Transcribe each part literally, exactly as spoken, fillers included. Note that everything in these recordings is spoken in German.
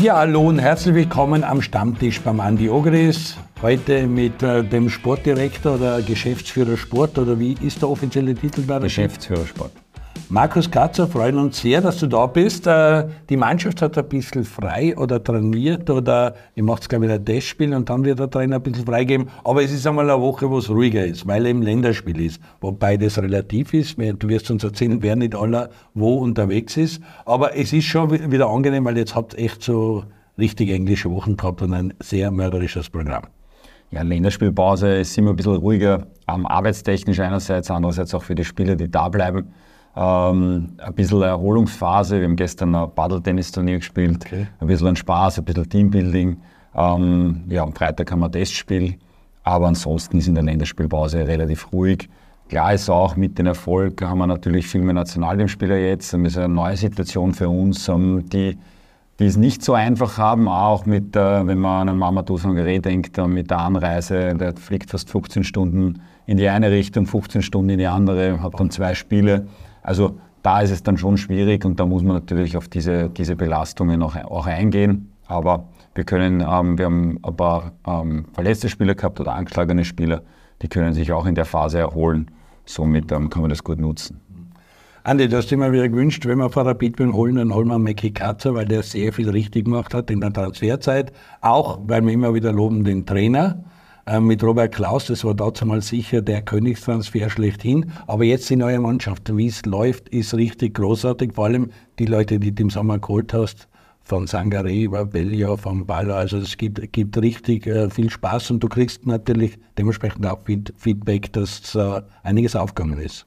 Ja, hallo und herzlich willkommen am Stammtisch beim Andi Ogris. Heute mit äh, dem Sportdirektor oder Geschäftsführer Sport, oder wie ist der offizielle Titel bei der Geschäftsführer Sport. Markus Katzer, freuen uns sehr, dass du da bist. Äh, die Mannschaft hat ein bisschen frei oder trainiert oder ihr macht glaube ich ein Testspiel und dann wird der Trainer ein bisschen freigeben. Aber es ist einmal eine Woche, wo es ruhiger ist, weil eben Länderspiel ist. Wobei das relativ ist. Du wirst uns erzählen, wer nicht aller wo unterwegs ist. Aber es ist schon wieder angenehm, weil jetzt habt ihr echt so richtig englische Wochen gehabt und ein sehr mörderisches Programm. Ja, Länderspielpause ist immer ein bisschen ruhiger, ähm, arbeitstechnisch einerseits, andererseits auch für die Spieler, die da bleiben. Ähm, ein bisschen Erholungsphase, wir haben gestern ein Paddle-Tennis-Turnier gespielt, okay. Ein bisschen Spaß, ein bisschen Teambuilding. Ähm, ja, am Freitag haben wir ein Testspiel, aber ansonsten ist in der Länderspielpause relativ ruhig. Klar ist auch, mit dem Erfolg haben wir natürlich viel mehr Nationalteamspieler jetzt, das ist eine neue Situation für uns, ähm, die die es nicht so einfach haben, auch mit, äh, wenn man an ein Mamadou-Sangaré denkt, äh, mit der Anreise, der fliegt fast fünfzehn Stunden in die eine Richtung, fünfzehn Stunden in die andere, hat dann zwei Spiele. Also da ist es dann schon schwierig und da muss man natürlich auf diese, diese Belastungen auch, auch eingehen. Aber wir können, ähm, wir haben ein paar ähm, verletzte Spieler gehabt oder angeschlagene Spieler, die können sich auch in der Phase erholen. Somit ähm, kann man das gut nutzen. Andi, du hast immer wieder gewünscht, wenn wir vor Rapid holen, dann holen wir Mackie Katzer, weil der sehr viel richtig gemacht hat in der Transferzeit. Auch, weil wir immer wieder loben den Trainer äh, mit Robert Klaus, das war dazu mal sicher der Königstransfer schlechthin. Aber jetzt die neue Mannschaft, wie es läuft, ist richtig großartig. Vor allem die Leute, die du im Sommer geholt hast, von Sangaré über Bellia, von Baller. Also es gibt, gibt richtig äh, viel Spaß und du kriegst natürlich dementsprechend auch Feedback, dass äh, einiges aufgegangen ist.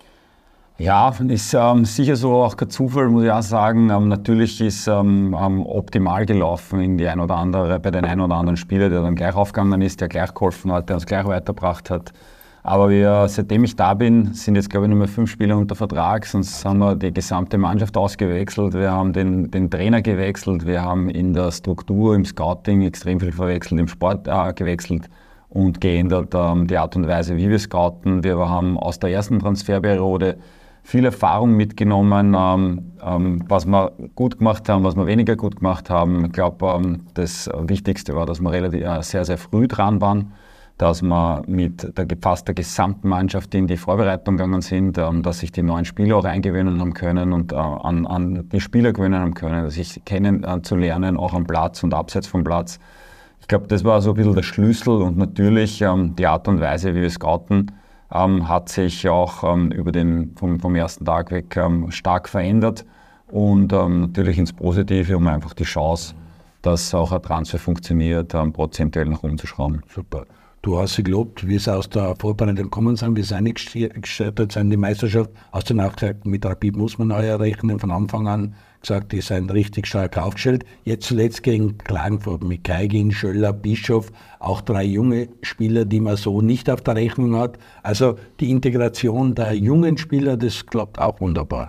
Ja, ist ähm, sicher so auch kein Zufall, muss ich auch sagen. Ähm, natürlich ist ähm, optimal gelaufen in die ein oder andere, bei den ein oder anderen Spieler, der dann gleich aufgegangen ist, der gleich geholfen hat, der uns gleich weitergebracht hat. Aber wir, seitdem ich da bin, sind jetzt glaube ich nur mehr fünf Spieler unter Vertrag, sonst haben wir die gesamte Mannschaft ausgewechselt, wir haben den, den Trainer gewechselt, wir haben in der Struktur, im Scouting extrem viel verwechselt, im Sport äh, gewechselt und geändert ähm, die Art und Weise, wie wir scouten. Wir haben aus der ersten Transferperiode viel Erfahrung mitgenommen, ähm, ähm, was wir gut gemacht haben, was wir weniger gut gemacht haben. Ich glaube, ähm, das Wichtigste war, dass wir relativ, äh, sehr, sehr früh dran waren, dass wir mit der fast der gesamten Mannschaft in die Vorbereitung gegangen sind, ähm, dass sich die neuen Spieler auch eingewöhnen haben können und äh, an, an die Spieler gewöhnen haben können, sich kennenzulernen, auch am Platz und abseits vom Platz. Ich glaube, das war so ein bisschen der Schlüssel und natürlich ähm, die Art und Weise, wie wir scouten, Ähm, hat sich auch ähm, über den, vom, vom ersten Tag weg ähm, stark verändert und ähm, natürlich ins Positive, um einfach die Chance, dass auch ein Transfer funktioniert, ähm, prozentuell nach oben zu schrauben. Super. Du hast sie gelobt, wie es aus der Vorbereitung gekommen sind, wie sie eingestellt sind in die Meisterschaft. Hast du dann auch gesagt, mit Rapid muss man neu rechnen, von Anfang an gesagt, die sind richtig stark aufgestellt. Jetzt zuletzt gegen Klagenfurt mit Kaigin, Schöller, Bischof, auch drei junge Spieler, die man so nicht auf der Rechnung hat. Also die Integration der jungen Spieler, das klappt auch wunderbar.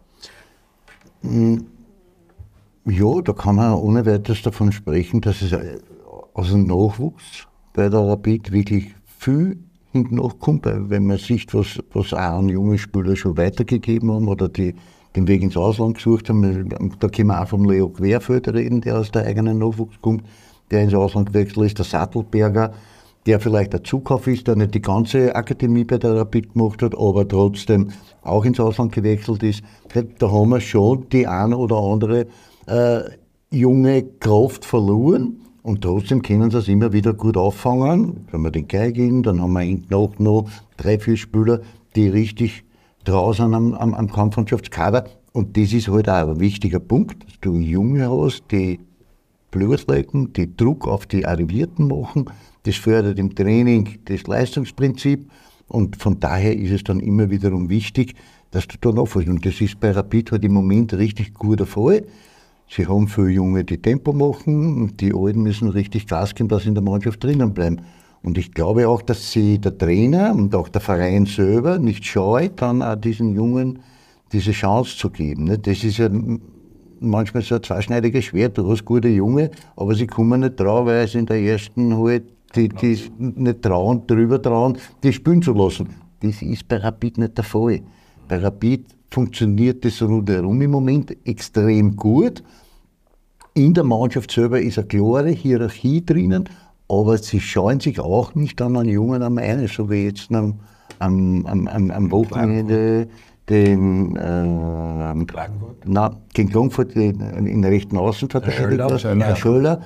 Ja, da kann man ohne weiteres davon sprechen, dass es aus dem Nachwuchs bei der Rapid wirklich viel hinten nachkommt, weil wenn man sieht, was, was auch an jungen Spieler schon weitergegeben haben oder die den Weg ins Ausland gesucht haben, da können wir auch vom Leo Querfeld reden, der aus der eigenen Nachwuchs kommt, der ins Ausland gewechselt ist, der Sattelberger, der vielleicht ein Zukauf ist, der nicht die ganze Akademie bei der Rapid gemacht hat, aber trotzdem auch ins Ausland gewechselt ist. Da haben wir schon die eine oder andere äh, junge Kraft verloren. Und trotzdem können sie es immer wieder gut auffangen. Wenn wir den Kaigin, dann haben wir hinten auch noch drei, vier Spieler, die richtig draußen am, am, am Kampfmannschaftskader. Und das ist halt auch ein wichtiger Punkt, dass du Junge hast, die Blut lecken, die Druck auf die Arrivierten machen. Das fördert im Training das Leistungsprinzip. Und von daher ist es dann immer wiederum wichtig, dass du da nachfolgst. Und das ist bei Rapid halt im Moment richtig gut der Fall. Sie haben viele Junge, die Tempo machen und die Alten müssen richtig Gas geben, dass sie in der Mannschaft drinnen bleiben. Und ich glaube auch, dass sie der Trainer und auch der Verein selber nicht scheut, dann auch diesen Jungen diese Chance zu geben. Das ist ja manchmal so ein zweischneidiges Schwert. Du hast gute Junge, aber sie kommen nicht drauf, weil sie in der ersten halt die, die nicht trauen, drüber trauen, die spielen zu lassen. Das ist bei Rapid nicht der Fall. Bei Rapid funktioniert das rundherum im Moment extrem gut. In der Mannschaft selber ist eine klare Hierarchie drinnen, aber sie scheuen sich auch nicht an einen Jungen am einen, so wie jetzt am, am, am, am Wochenende den äh, Klagenfurt? Na, gegen Klagenfurt in der rechten Außenverteidigung, der Schöller. Der Schöller.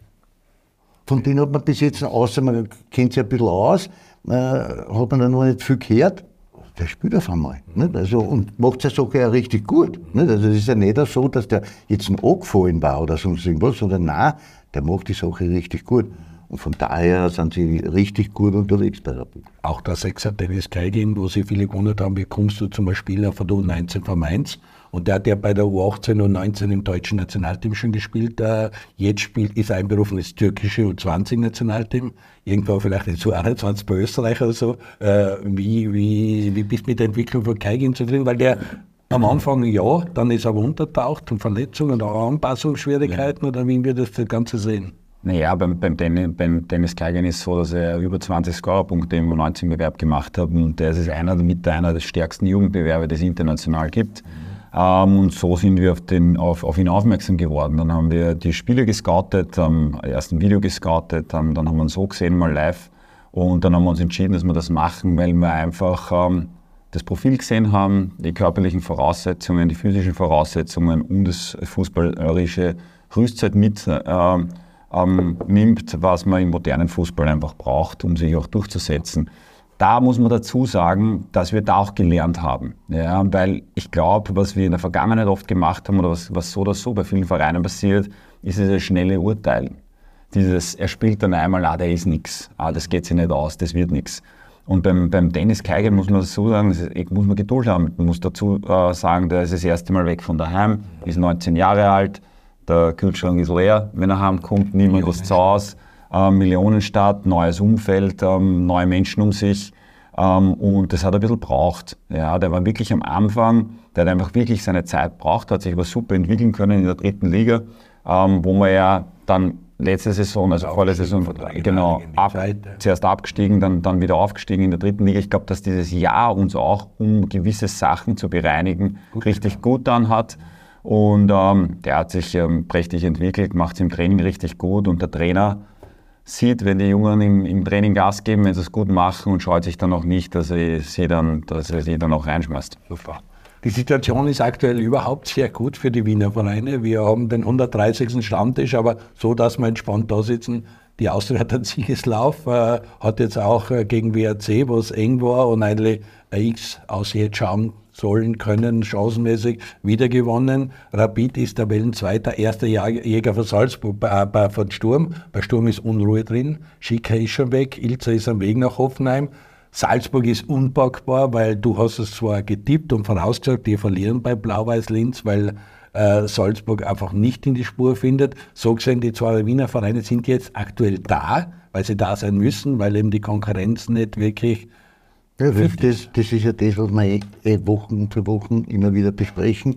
Von denen hat man bis jetzt, außer man kennt sich ein bisschen aus, äh, hat man da noch nicht viel gehört. Der spielt auf einmal. Nicht? Also, und macht es ja sogar richtig gut. Nicht? Also es ist ja nicht so, dass der jetzt ein angefallen war oder sonst irgendwas, sondern nein, der macht die Sache richtig gut. Und von daher sind sie richtig gut unterwegs bei Rapid. Auch der Sechser Dennis Kaigin, wo sie viele gewundert haben, wie kommst du zum Spieler von der U neunzehn von Mainz? Und der hat ja bei der U achtzehn und U neunzehn im deutschen Nationalteam schon gespielt. Äh, jetzt spielt, ist einberufen ins türkische U zwanzig Nationalteam. Irgendwo vielleicht ins U einundzwanzig bei Österreich oder so. Äh, wie, wie, wie bist du mit der Entwicklung von Kaigin zufrieden? Weil der am Anfang ja, dann ist er untertaucht und Verletzungen und auch Anpassungsschwierigkeiten. Ja. Oder wie wir das Ganze sehen? Naja, beim, beim, Dennis, beim Dennis Kaigin ist es so, dass er über zwanzig Scorerpunkte im U neunzehn Bewerb gemacht hat und der ist einer, mit einer der stärksten Jugendbewerbe, die es international gibt. Mhm. Ähm, und so sind wir auf, den, auf, auf ihn aufmerksam geworden. Dann haben wir die Spiele gescoutet, ähm, erst ein Video gescoutet, ähm, dann haben wir ihn so gesehen, mal live und dann haben wir uns entschieden, dass wir das machen, weil wir einfach ähm, das Profil gesehen haben, die körperlichen Voraussetzungen, die physischen Voraussetzungen und das fußballerische Rüstzeit mit äh, Ähm, nimmt, was man im modernen Fußball einfach braucht, um sich auch durchzusetzen. Da muss man dazu sagen, dass wir da auch gelernt haben. Ja, weil ich glaube, was wir in der Vergangenheit oft gemacht haben oder was, was so oder so bei vielen Vereinen passiert, ist dieses schnelle Urteilen. Dieses, er spielt dann einmal, ah, der ist nichts, ah, das geht sich nicht aus, das wird nichts. Und beim, beim Dennis Kaigin muss man dazu sagen, das muss man Geduld haben. Man muss dazu äh, sagen, der ist das erste Mal weg von daheim, ist neunzehn Jahre alt, der Kühlschrank ist leer, wenn er heimkommt, niemand was zu Hause, äh, Millionenstadt, neues Umfeld, ähm, neue Menschen um sich ähm, und das hat er ein bisschen braucht. Ja, der war wirklich am Anfang, der hat einfach wirklich seine Zeit braucht, hat sich aber super entwickeln können in der dritten Liga, ähm, wo man ja dann letzte Saison, also vorletzte Saison, genau, ab, zuerst abgestiegen, dann, dann wieder aufgestiegen in der dritten Liga. Ich glaube, dass dieses Jahr uns auch, um gewisse Sachen zu bereinigen, gut, richtig ja. gut dann hat. Und ähm, der hat sich ähm, prächtig entwickelt, macht es im Training richtig gut und der Trainer sieht, wenn die Jungen im, im Training Gas geben, wenn sie es gut machen und scheut sich dann auch nicht, dass er sie dann, dass er sie dann auch reinschmeißt. Super. Die Situation ist aktuell überhaupt sehr gut für die Wiener Vereine. Wir haben den hundertdreißigsten Stammtisch, aber so, dass wir entspannt da sitzen. Die Austria hat einen Siegeslauf, äh, hat jetzt auch äh, gegen W R C, wo es eng war und eigentlich ein X aus jetzt schauen sollen können, chancenmäßig wieder gewonnen. Rapid ist Tabellenzweiter, erster Jäger von Salzburg, bei, bei, von Sturm. Bei Sturm ist Unruhe drin. Schicker ist schon weg, Ilzer ist am Weg nach Hoffenheim. Salzburg ist unpackbar, weil du hast es zwar getippt und vorausgesagt, die verlieren bei Blau-Weiß-Linz, weil äh, Salzburg einfach nicht in die Spur findet. So gesehen, die zwei Wiener Vereine sind jetzt aktuell da, weil sie da sein müssen, weil eben die Konkurrenz nicht wirklich... Ja, das, das ist ja das, was wir eh Wochen für Wochen immer wieder besprechen.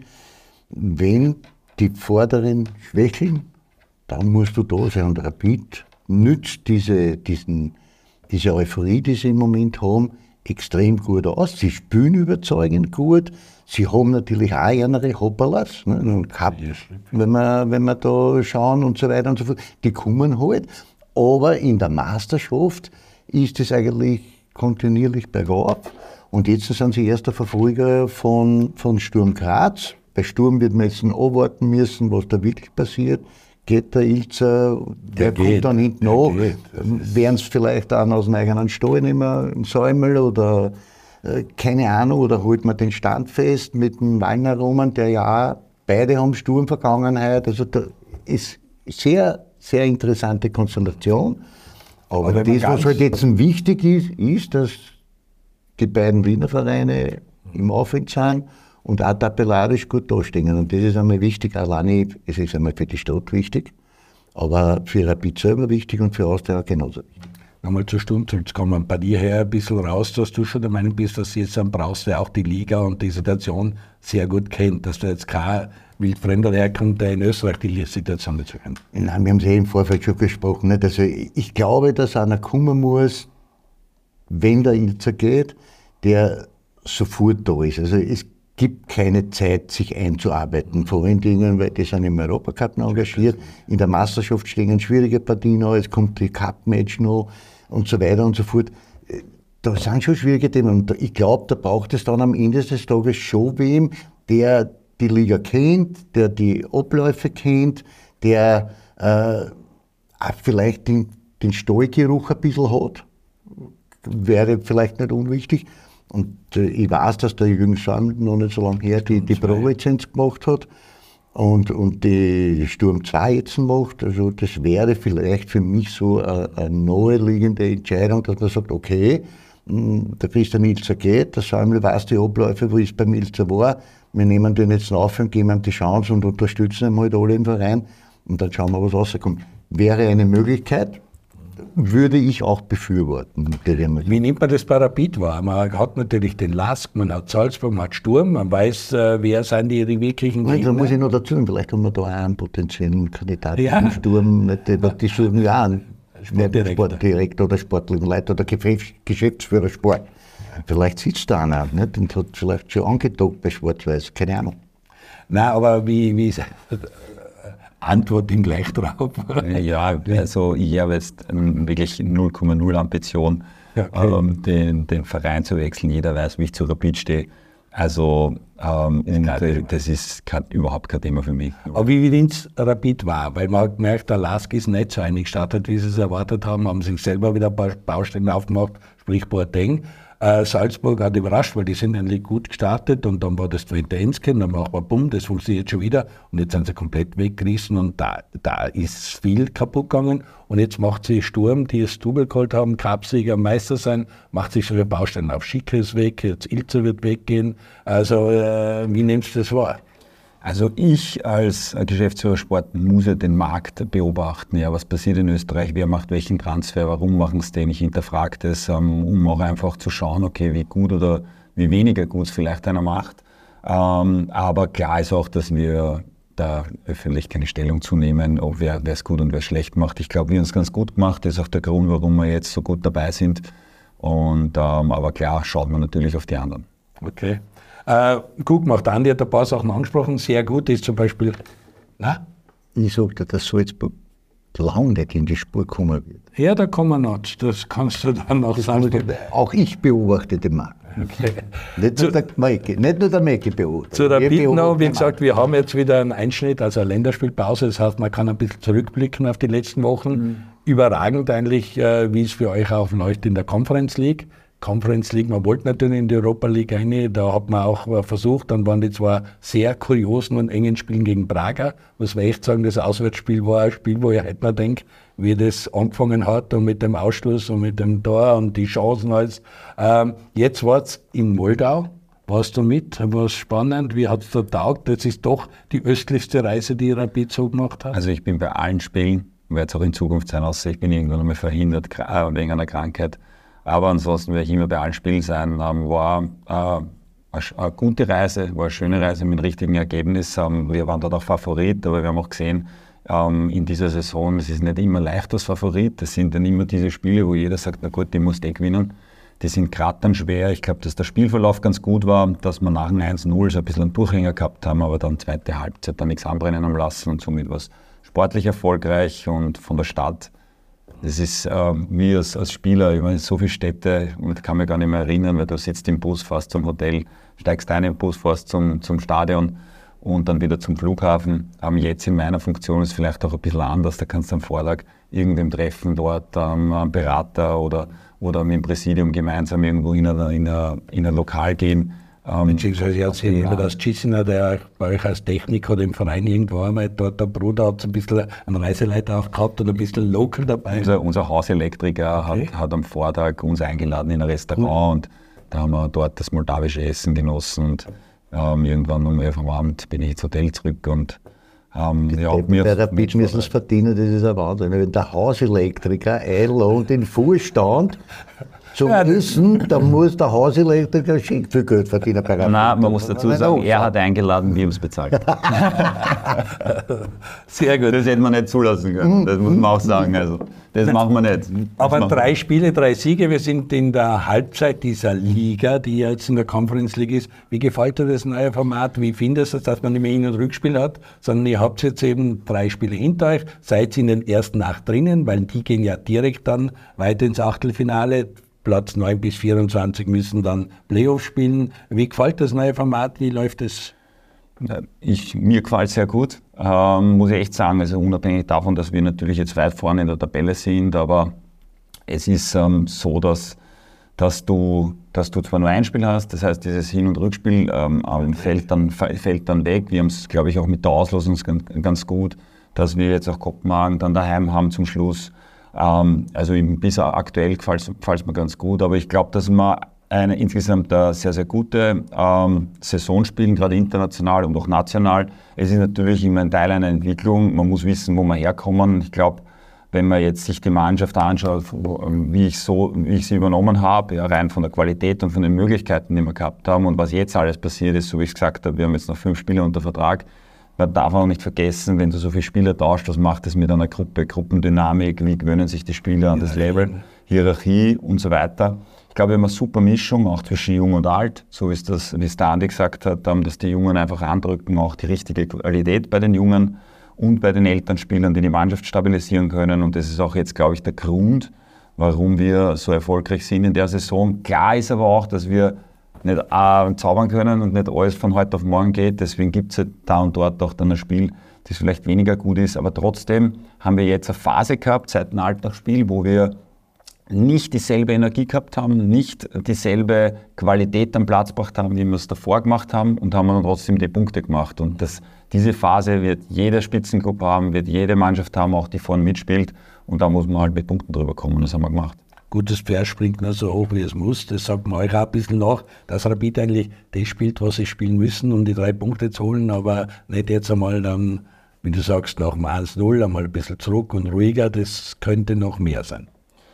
Wenn die Vorderen schwächeln, dann musst du da sein. Und Rapid nützt diese, diesen, diese Euphorie, die sie im Moment haben, extrem gut aus. Sie spielen überzeugend gut. Sie haben natürlich auch andere Hopperlas, ne, Cup, wenn wir, wenn wir da schauen und so weiter und so fort. Die kommen halt. Aber in der Meisterschaft ist es eigentlich kontinuierlich bergab. Und jetzt sind sie erster Verfolger von, von Sturm Graz. Bei Sturm wird man jetzt abwarten müssen, was da wirklich passiert. Geht der Ilzer, der, der kommt geht, dann hinten nach. Werden es vielleicht auch aus dem eigenen Stall nehmen, einen Säumel oder äh, keine Ahnung, oder holt man den Stand fest mit dem Wallner Roman, der ja auch, beide haben Sturm-Vergangenheit. Also da ist sehr, sehr interessante Konstellation. Aber, Aber das, was halt jetzt wichtig ist, ist, dass die beiden Wiener Vereine im Aufwind sind und auch tabellarisch gut dastehen. Und das ist einmal wichtig. Alleine, es ist einmal für die Stadt wichtig, aber für Rapid selber wichtig und für Austria genauso wichtig. Nochmal zur Stunde, jetzt kommen wir bei dir her ein bisschen raus, dass du schon der Meinung bist, dass du jetzt dann brauchst, der auch die Liga und die Situation sehr gut kennt, dass du jetzt kein wildfremder herkommt, der in Österreich die Situation nicht so kennt. Nein, wir haben es eh im Vorfeld schon gesprochen. Nicht? Also ich glaube, dass einer kommen muss, wenn der Ilzer geht, der sofort da ist. Also es gibt keine Zeit, sich einzuarbeiten. Vor allen Dingen, weil die sind im Europacup noch engagiert, in der Meisterschaft stehen schwierige Partien noch, es kommt die Cup-Match noch und so weiter und so fort. Da sind schon schwierige Themen. Und ich glaube, da braucht es dann am Ende des Tages schon wem, der die Liga kennt, der die Abläufe kennt, der äh, auch vielleicht den, den Stallgeruch ein bisschen hat. Wäre vielleicht nicht unwichtig. Und äh, ich weiß, dass der Jürgen Sand noch nicht so lange her die, die Pro-Lizenz gemacht hat und, und die Sturm zwei jetzt macht. Also das wäre vielleicht für mich so eine, eine naheliegende Entscheidung, dass man sagt, okay, mh, der Christian Ilzer geht, der Samuel weiß die Abläufe, wo es beim Ilzer war. Wir nehmen den jetzt auf und geben ihm die Chance und unterstützen ihn halt alle im Verein. Und dann schauen wir, was rauskommt. Wäre eine Möglichkeit. Würde ich auch befürworten. Wie nimmt man das bei Rapid wahr? Man hat natürlich den Lask, man hat Salzburg, man hat Sturm, man weiß, äh, wer sind die, die wirklichen Gegner. Da muss ich noch dazu, vielleicht haben wir da auch einen potenziellen Kandidaten ja. im Sturm, nicht, die suchen ja einen Sportdirektor. Sportdirektor oder sportlichen Leiter oder Geschäftsführer Sport. Vielleicht sitzt da einer nicht, und hat vielleicht schon angedockt bei Schwarz-Weiß, keine Ahnung. Nein, aber wie, wie Antwort ihm gleich drauf. Ja, also ich habe jetzt wirklich null Komma null Ambition, okay. ähm, den, den Verein zu wechseln. Jeder weiß, wie ich zu Rapid stehe. Also ähm, das ist kein, überhaupt kein Thema für mich. Aber wie nimmt es Rapid wahr? Weil man hat gemerkt, der Lask ist nicht so eingestartet, wie sie es erwartet haben, haben sich selber wieder ein paar Baustellen aufgemacht, sprich Boateng. Äh, Salzburg hat überrascht, weil die sind eigentlich gut gestartet und dann war das Twente Ensken, dann war aber bumm, das funktioniert schon wieder und jetzt sind sie komplett weggerissen und da, da ist viel kaputt gegangen und jetzt macht sie Sturm, die das Double geholt haben, Cupsieger, Meister sein, macht sich schon Baustellen auf. Schick ist weg, jetzt Ilzer wird weggehen, also äh, wie nimmst du das wahr? Also ich als Geschäftsführer Sport muss ja den Markt beobachten. Ja, was passiert in Österreich, wer macht welchen Transfer, warum machen sie den? Ich hinterfrage das, um auch einfach zu schauen, okay, wie gut oder wie weniger gut es vielleicht einer macht. Aber klar ist auch, dass wir da öffentlich keine Stellung zu nehmen, ob wer es gut und wer es schlecht macht. Ich glaube, wir haben es ganz gut gemacht. Das ist auch der Grund, warum wir jetzt so gut dabei sind. Und, aber klar schaut man natürlich auf die anderen. Okay. Äh, gut gemacht, Andi hat ein paar Sachen angesprochen, sehr gut ist zum Beispiel, na? Ich sagte, dass Salzburg lang nicht in die Spur kommen wird. Ja, da kommen wir noch, das kannst du dann noch sagen. Auch ich beobachte den Markt. Okay. Nicht, nur der Maike, nicht nur der Maike beobachtet. Zu Rapid noch, wie gesagt, wir haben jetzt wieder einen Einschnitt, also eine Länderspielpause, das heißt, man kann ein bisschen zurückblicken auf die letzten Wochen. Mhm. Überragend eigentlich, äh, wie es für euch auch läuft in der Conference League. Conference League, man wollte natürlich in die Europa League rein, da hat man auch versucht, dann waren die zwei sehr kuriosen und engen Spielen gegen Braga, muss man echt sagen, das Auswärtsspiel war ein Spiel, wo ich heute mal denke, wie das angefangen hat und mit dem Ausstoß und mit dem Tor und die Chancen alles. Ähm, jetzt war es in Moldau, warst du mit, war es spannend, wie hat es da taugt? Das ist doch die östlichste Reise, die Rapid so gemacht hat. Also ich bin bei allen Spielen, werde es auch in Zukunft sein, außer ich bin irgendwann einmal verhindert äh, wegen einer Krankheit. Aber ansonsten werde ich immer bei allen Spielen sein. Ähm, war äh, eine gute Reise, war eine schöne Reise mit richtigen Ergebnissen. Ähm, wir waren dort auch Favorit, aber wir haben auch gesehen, ähm, in dieser Saison, es ist nicht immer leicht als Favorit. Das sind dann immer diese Spiele, wo jeder sagt, na gut, die muss eh gewinnen. Die sind gerade dann schwer. Ich glaube, dass der Spielverlauf ganz gut war, dass wir nach dem eins null so ein bisschen einen Durchhänger gehabt haben, aber dann zweite Halbzeit dann nichts anbrennen haben lassen und somit war es sportlich erfolgreich und von der Stadt. Das ist äh, wie als, als Spieler, ich meine, so viele Städte, und kann mich gar nicht mehr erinnern, weil du sitzt im Bus, fährst zum Hotel, steigst ein im Bus, fährst zum, zum Stadion und dann wieder zum Flughafen. Ähm, jetzt in meiner Funktion ist es vielleicht auch ein bisschen anders, da kannst du am Vortag irgendwem treffen, dort ähm, einen Berater oder, oder mit dem Präsidium gemeinsam irgendwo in ein in in ein Lokal gehen. Ähm, Beziehungsweise ich erzähle immer, dass Cicina, der bei euch als Techniker oder im Verein irgendwo einmal, dort der Bruder hat so ein bisschen einen Reiseleiter auch gehabt und ein bisschen local dabei. Unser, unser Hauselektriker okay. hat, hat am Vortag uns eingeladen in ein Restaurant cool. und da haben wir dort das moldawische Essen genossen und ähm, irgendwann um elf Uhr am Abend bin ich ins Hotel zurück und ähm, ja, mir bei Rapid müssen es verdienen, das ist ein Wahnsinn. Wenn der Hauselektriker einlädt den Vorstand zum Ja, Essen, da muss der Hauselektriker schick viel Geld verdienen bei Rapid. Nein, man muss dazu sagen, er hat eingeladen, wir haben es bezahlt. Sehr gut. Das hätte man nicht zulassen können, das muss man auch sagen. Also, das machen wir nicht. Das Aber machen drei Spiele, drei Siege. Wir sind in der Halbzeit dieser Liga, die jetzt in der Conference League ist. Wie gefällt dir das neue Format? Wie findest du es, dass man nicht mehr Hin- und Rückspiel hat, sondern ihr habt jetzt eben drei Spiele hinter euch, seid in den ersten acht drinnen, weil die gehen ja direkt dann weiter ins Achtelfinale. Platz neun bis vierundzwanzig müssen dann Playoff spielen. Wie gefällt das neue Format? Wie läuft es? Ich, mir gefällt es sehr gut, ähm, muss ich echt sagen, also unabhängig davon, dass wir natürlich jetzt weit vorne in der Tabelle sind, aber es ist ähm, so, dass, dass, du, dass du zwar nur ein Spiel hast, das heißt, dieses Hin- und Rückspiel ähm, fällt, dann, fällt dann weg. Wir haben es, glaube ich, auch mit der Auslosung ganz, ganz gut, dass wir jetzt auch Kopenhagen dann daheim haben zum Schluss. Ähm, also eben bis aktuell gefällt es mir ganz gut, aber ich glaube, dass wir eine insgesamt eine sehr, sehr gute ähm, Saison spielen, gerade international und auch national. Es ist natürlich immer ein Teil einer Entwicklung. Man muss wissen, wo wir herkommen. Ich glaube, wenn man jetzt sich die Mannschaft anschaut, wo, wie, ich so, wie ich sie übernommen habe, ja, rein von der Qualität und von den Möglichkeiten, die wir gehabt haben und was jetzt alles passiert ist, so wie ich es gesagt habe, wir haben jetzt noch fünf Spieler unter Vertrag. Man darf auch nicht vergessen, wenn du so viele Spieler tauscht, was macht das mit einer Gruppe, Gruppendynamik, wie gewöhnen sich die Spieler an das Label, Hierarchie und so weiter. Ich glaube, wir haben eine super Mischung, auch zwischen Jung und Alt, so wie es, das, wie es der Andi gesagt hat, dass die Jungen einfach andrücken, auch die richtige Qualität bei den Jungen und bei den Elternspielern, die die Mannschaft stabilisieren können. Und das ist auch jetzt, glaube ich, der Grund, warum wir so erfolgreich sind in der Saison. Klar ist aber auch, dass wir nicht äh, zaubern können und nicht alles von heute auf morgen geht. Deswegen gibt es halt da und dort auch dann ein Spiel, das vielleicht weniger gut ist. Aber trotzdem haben wir jetzt eine Phase gehabt, seit dem Alltagsspiel, wo wir nicht dieselbe Energie gehabt haben, nicht dieselbe Qualität am Platz gebracht haben, wie wir es davor gemacht haben und haben dann trotzdem die Punkte gemacht. Und das, diese Phase wird jede Spitzengruppe haben, wird jede Mannschaft haben, auch die vorne mitspielt. Und da muss man halt mit Punkten drüber kommen. Das haben wir gemacht. Gutes Pferd springt nur so hoch, wie es muss. Das sagt man euch auch ein bisschen nach, dass Rapid eigentlich das spielt, was sie spielen müssen, um die drei Punkte zu holen, aber nicht jetzt einmal dann, wie du sagst, nach dem eins null einmal ein bisschen zurück und ruhiger. Das könnte noch mehr sein.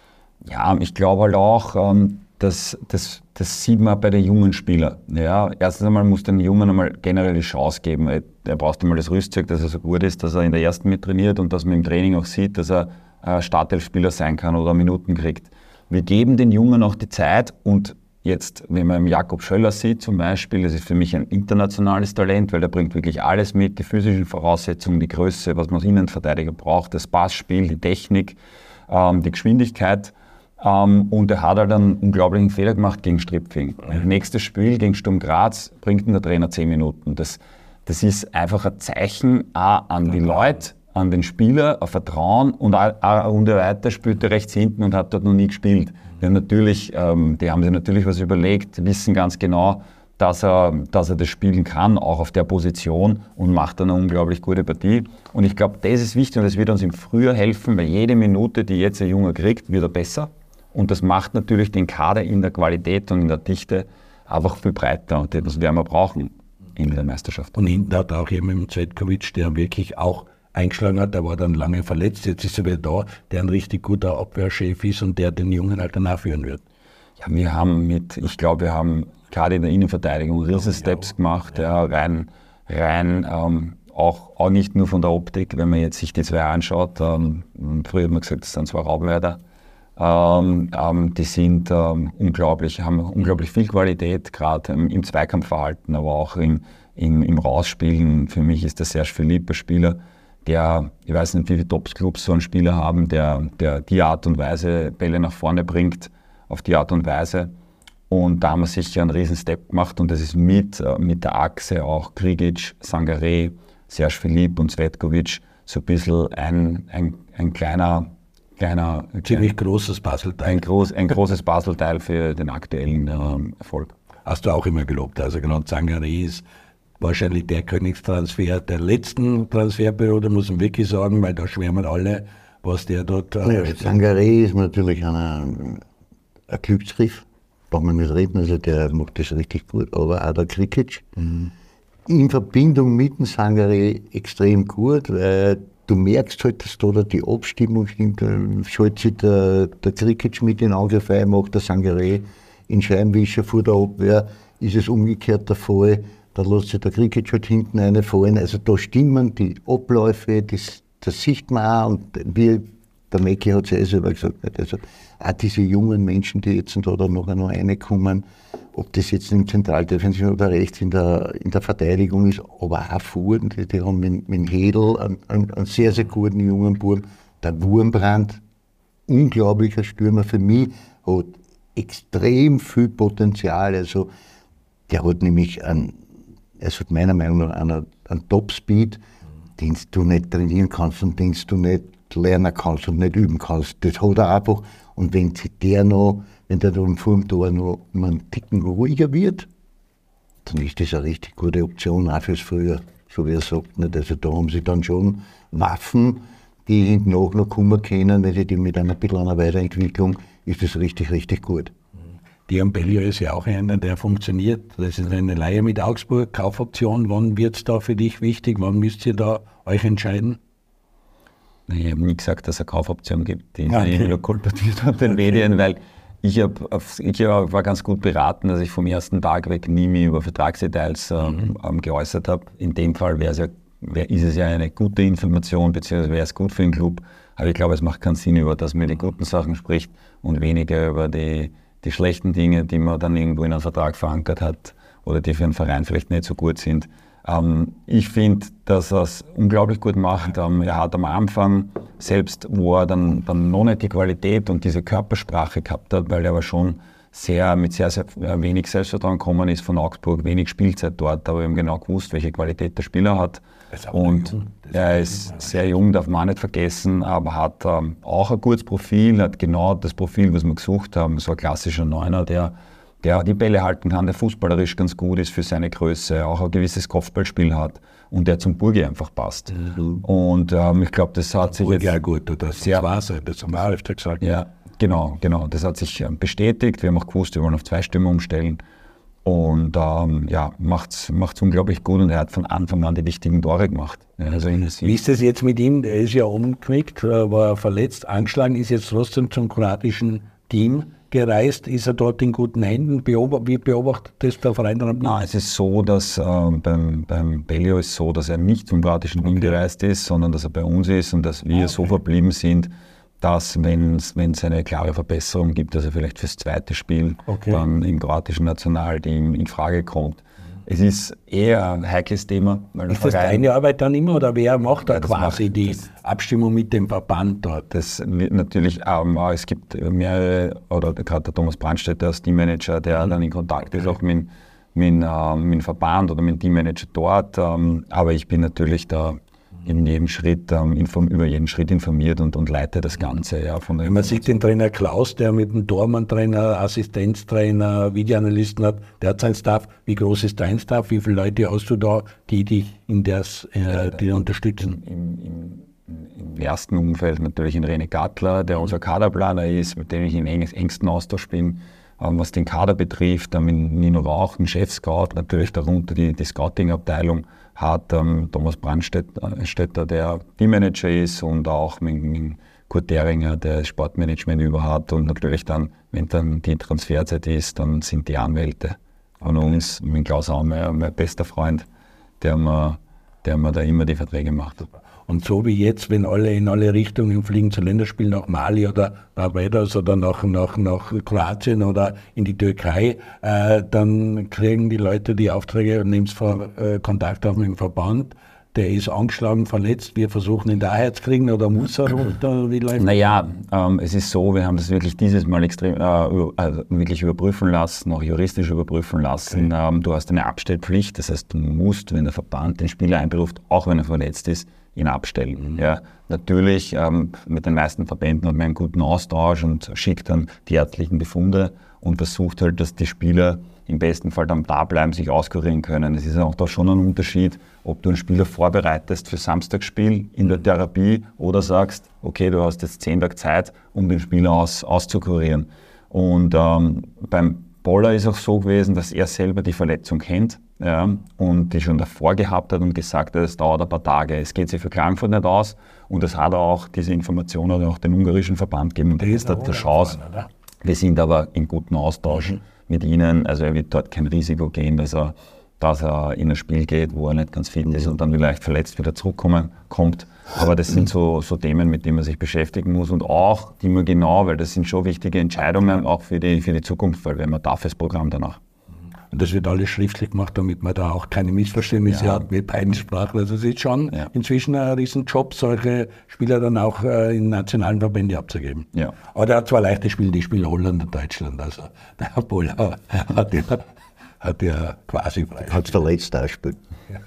Ja, ich glaube halt auch, ähm, dass das, das sieht man bei den jungen Spielern. Ja, erstens einmal muss den Jungen einmal generell die Chance geben. Er braucht einmal das Rüstzeug, dass er so gut ist, dass er in der ersten mit trainiert und dass man im Training auch sieht, dass er äh, Startelfspieler sein kann oder Minuten kriegt. Wir geben den Jungen auch die Zeit und jetzt, wenn man Jakob Schöller sieht zum Beispiel, das ist für mich ein internationales Talent, weil der bringt wirklich alles mit, die physischen Voraussetzungen, die Größe, was man als Innenverteidiger braucht, das Passspiel, die Technik, ähm, die Geschwindigkeit. Um, und er hat halt einen unglaublichen Fehler gemacht gegen Stripfing. Mhm. Nächstes Spiel gegen Sturm Graz bringt der Trainer zehn Minuten. Das, das ist einfach ein Zeichen auch an die Leute, an den Spieler, ein Vertrauen und auch eine Runde weiter spielt er rechts hinten und hat dort noch nie gespielt. Die haben, natürlich, ähm, die haben sich natürlich was überlegt, wissen ganz genau, dass er, dass er das spielen kann, auch auf der Position und macht dann eine unglaublich gute Partie. Und ich glaube, das ist wichtig und das wird uns im Frühjahr helfen, weil jede Minute, die jetzt ein Junge kriegt, wird er besser. Und das macht natürlich den Kader in der Qualität und in der Dichte einfach viel breiter. Und das werden wir brauchen in der Meisterschaft. Und hinten hat auch jemand im Cvetkovic, der wirklich auch eingeschlagen hat, der war dann lange verletzt. Jetzt ist er wieder da, der ein richtig guter Abwehrchef ist und der den Jungen halt danach führen wird. Ja, wir haben mit, ich glaube, wir haben gerade in der Innenverteidigung riesen Steps gemacht, ja, rein, rein ähm, auch, auch nicht nur von der Optik, wenn man jetzt sich die zwei anschaut. Ähm, früher hat man gesagt, das sind zwei Raubwärter. Ähm, ähm, die sind ähm, unglaublich, haben unglaublich viel Qualität, gerade ähm, im Zweikampfverhalten, aber auch im, im, im Rausspielen. Für mich ist der Serge Philippe ein Spieler, der, ich weiß nicht, wie viele Top-Clubs so einen Spieler haben, der, der die Art und Weise Bälle nach vorne bringt, auf die Art und Weise. Und da haben wir sicher einen riesen Step gemacht und das ist mit, äh, mit der Achse auch Grigic, Sangaré, Serge Philippe und Cvetkovic so ein bisschen ein, ein, ein kleiner Kleiner, ziemlich klein, großes Puzzleteil. Ein, groß, ein großes Puzzleteil für den aktuellen ähm, Erfolg. Hast du auch immer gelobt. Also genau, Sangaré ist wahrscheinlich der Königstransfer der letzten Transferperiode, muss man wirklich sagen, weil da schwärmen alle, was der dort... Ja, Sangaré ist natürlich ein, ein Glücksgriff, braucht man nicht reden, also der macht das richtig gut, aber auch der Grigic. Mhm. In Verbindung mit dem Sangaré extrem gut, weil du merkst halt, dass da die Abstimmung stimmt. Da schaltet sich der, der Krikic mit in Angriff ein, macht der Sangaré in Scheibenwischer vor der Abwehr, ist es umgekehrt der Fall, da lässt sich der Krikic halt hinten reinfallen. Also da stimmen die Abläufe, das, das sieht man auch. Und wie der Mecki hat es ja selber gesagt, also auch diese jungen Menschen, die jetzt da dann nachher noch reinkommen, ob das jetzt im Zentraldefensiv oder rechts in der, in der Verteidigung ist, aber auch vorne, die, die haben mit, mit Hedel einen, einen, einen sehr, sehr guten jungen Buben. Der Wurmbrand, unglaublicher Stürmer für mich, hat extrem viel Potenzial. Also der hat nämlich einen, es hat meiner Meinung nach einen, einen Top-Speed, den du nicht trainieren kannst und den du nicht lernen kannst und nicht üben kannst. Das hat er einfach. Und wenn der noch, wenn der da vor dem Tor noch einen Ticken ruhiger wird, dann ist das eine richtig gute Option auch fürs Frühjahr, so wie er sagt. Nicht? Also da haben sie dann schon Waffen, die hinten auch noch kommen können, wenn sie die mit einer bisschen einer Weiterentwicklung, ist das richtig, richtig gut. Dion Bellio ist ja auch einer, der funktioniert. Das ist eine Leihe mit Augsburg, Kaufoption. Wann wird es da für dich wichtig? Wann müsst ihr da euch entscheiden? Ich habe nie gesagt, dass es eine Kaufoption gibt, die ist okay. Immer kolportiert von den okay. Medien, weil ich, hab, ich war ganz gut beraten, dass ich vom ersten Tag weg nie mehr über Vertragsdetails ähm, mhm. geäußert habe. In dem Fall wäre es ja, wär, ist es ja eine gute Information, beziehungsweise wäre es gut für den Club. Aber ich glaube, es macht keinen Sinn, über dass man die guten Sachen spricht und weniger über die, die schlechten Dinge, die man dann irgendwo in einem Vertrag verankert hat oder die für einen Verein vielleicht nicht so gut sind. Ähm, ich finde, dass er es unglaublich gut macht. Ähm, er hat am Anfang, selbst wo er dann, dann noch nicht die Qualität und diese Körpersprache gehabt hat, weil er aber schon sehr, mit sehr, sehr wenig Selbstvertrauen gekommen ist von Augsburg, wenig Spielzeit dort, aber eben genau gewusst, welche Qualität der Spieler hat. Und er ist sehr jung, darf man auch nicht vergessen, aber hat ähm, auch ein gutes Profil, hat genau das Profil, was wir gesucht haben, so ein klassischer Neuner, der der die Bälle halten kann, der fußballerisch ganz gut ist für seine Größe, auch ein gewisses Kopfballspiel hat und der zum Burgi einfach passt. Mhm. Und ähm, ich glaube, das hat sich jetzt... Ja gut, das sehr war es, das haben wir auch öfter gesagt. Ja, genau, genau. Das hat sich ähm, bestätigt. Wir haben auch gewusst, wir wollen auf zwei Stimmen umstellen. Und ähm, ja, macht es unglaublich gut und er hat von Anfang an die wichtigen Tore gemacht. Ja, also wie ist das jetzt mit ihm? Er ist ja umgeknickt, war verletzt, angeschlagen, ist jetzt trotzdem zum kroatischen Team gereist. Ist er dort in guten Händen? Beobacht, wie beobachtet das der Verein? Nein, es ist so, dass äh, beim, beim Bellio ist so, dass er nicht zum kroatischen Team okay. gereist ist, sondern dass er bei uns ist und dass wir ah, okay. so verblieben sind, dass wenn es eine klare Verbesserung gibt, dass er vielleicht fürs zweite Spiel okay. dann im kroatischen Nationalteam in Frage kommt. Es ist eher ein heikles Thema. Weil ist das deine Arbeit dann immer oder wer macht da ja, quasi macht, die Abstimmung mit dem Verband dort? Das wird natürlich, ähm, es gibt mehrere, oder gerade der Thomas Brandstätter als Teammanager, der mhm. dann in Kontakt ist auch mit, mit, äh, mit dem Verband oder mit dem Teammanager dort. Ähm, aber ich bin natürlich da in jedem Schritt, ähm, inform, über jeden Schritt informiert und, und leite das Ganze. Ja, von Wenn man sieht den Trainer Klaus, der mit dem Tormann-Trainer, Assistenztrainer, Videoanalysten hat, der hat seinen Staff. Wie groß ist dein Staff? Wie viele Leute hast du da, die dich in das, äh, die unterstützen? Im, im, Im ersten Umfeld natürlich in René Gattler, der unser Kaderplaner ist, mit dem ich in engsten Austausch bin. Ähm, was den Kader betrifft, ähm, Nino Rauch, ein Chef-Scout, natürlich darunter die, die Scouting-Abteilung hat ähm, Thomas Brandstätter, der Teammanager ist und auch mit, mit Kurt Deringer, der Sportmanagement über hat und natürlich dann, wenn dann die Transferzeit ist, dann sind die Anwälte von uns, mit Klaus Aumer, mein bester Freund, der mir, der mir da immer die Verträge macht. Und so wie jetzt, wenn alle in alle Richtungen fliegen zu Länderspielen, nach Mali oder Barbados oder nach, nach, nach Kroatien oder in die Türkei, äh, dann kriegen die Leute die Aufträge und nehmen äh, Kontakt auf mit dem Verband. Der ist angeschlagen, verletzt, wir versuchen ihn daher zu kriegen oder muss er runter? Wie läuft naja, ähm, es ist so, wir haben das wirklich dieses Mal extrem äh, also wirklich überprüfen lassen, auch juristisch überprüfen lassen. Okay. Ähm, du hast eine Abstellpflicht, das heißt, du musst, wenn der Verband den Spieler einberuft, auch wenn er verletzt ist, ihn abstellen. Mhm. Ja, natürlich, ähm, mit den meisten Verbänden hat man einen guten Austausch und schickt dann die ärztlichen Befunde und versucht halt, dass die Spieler im besten Fall dann da bleiben, sich auskurieren können. Es ist auch da schon ein Unterschied, ob du einen Spieler vorbereitest für Samstagsspiel in der Therapie oder sagst, okay, du hast jetzt zehn Tage Zeit, um den Spieler aus, auszukurieren. Und ähm, beim Boller ist auch so gewesen, dass er selber die Verletzung kennt, ja, und die schon davor gehabt hat und gesagt hat, es dauert ein paar Tage. Es geht sich für Klagenfurt nicht aus und das hat er auch, diese Information hat er auch den ungarischen Verband gegeben. Und jetzt hat der Chance, wir sind aber in gutem Austausch mhm. mit ihnen, also er wird dort kein Risiko gehen, dass er, dass er in ein Spiel geht, wo er nicht ganz fit ist und dann vielleicht verletzt wieder zurückkommen kommt. Aber das sind so, so Themen, mit denen man sich beschäftigen muss und auch, die man genau, weil das sind schon wichtige Entscheidungen auch für die, für die Zukunft, weil wenn man darf, das Programm danach. Und das wird alles schriftlich gemacht, damit man da auch keine Missverständnisse ja. hat mit beiden Sprachen. Also es ist schon ja. inzwischen ein Riesenjob, solche Spieler dann auch äh, in nationalen Verbände abzugeben. Ja. Aber der hat zwar leichte Spiele, die spielen Holland und Deutschland. Also der Herr Boller hat ja, hat ja quasi frei. Hat verletzt ausgespielt. Ja.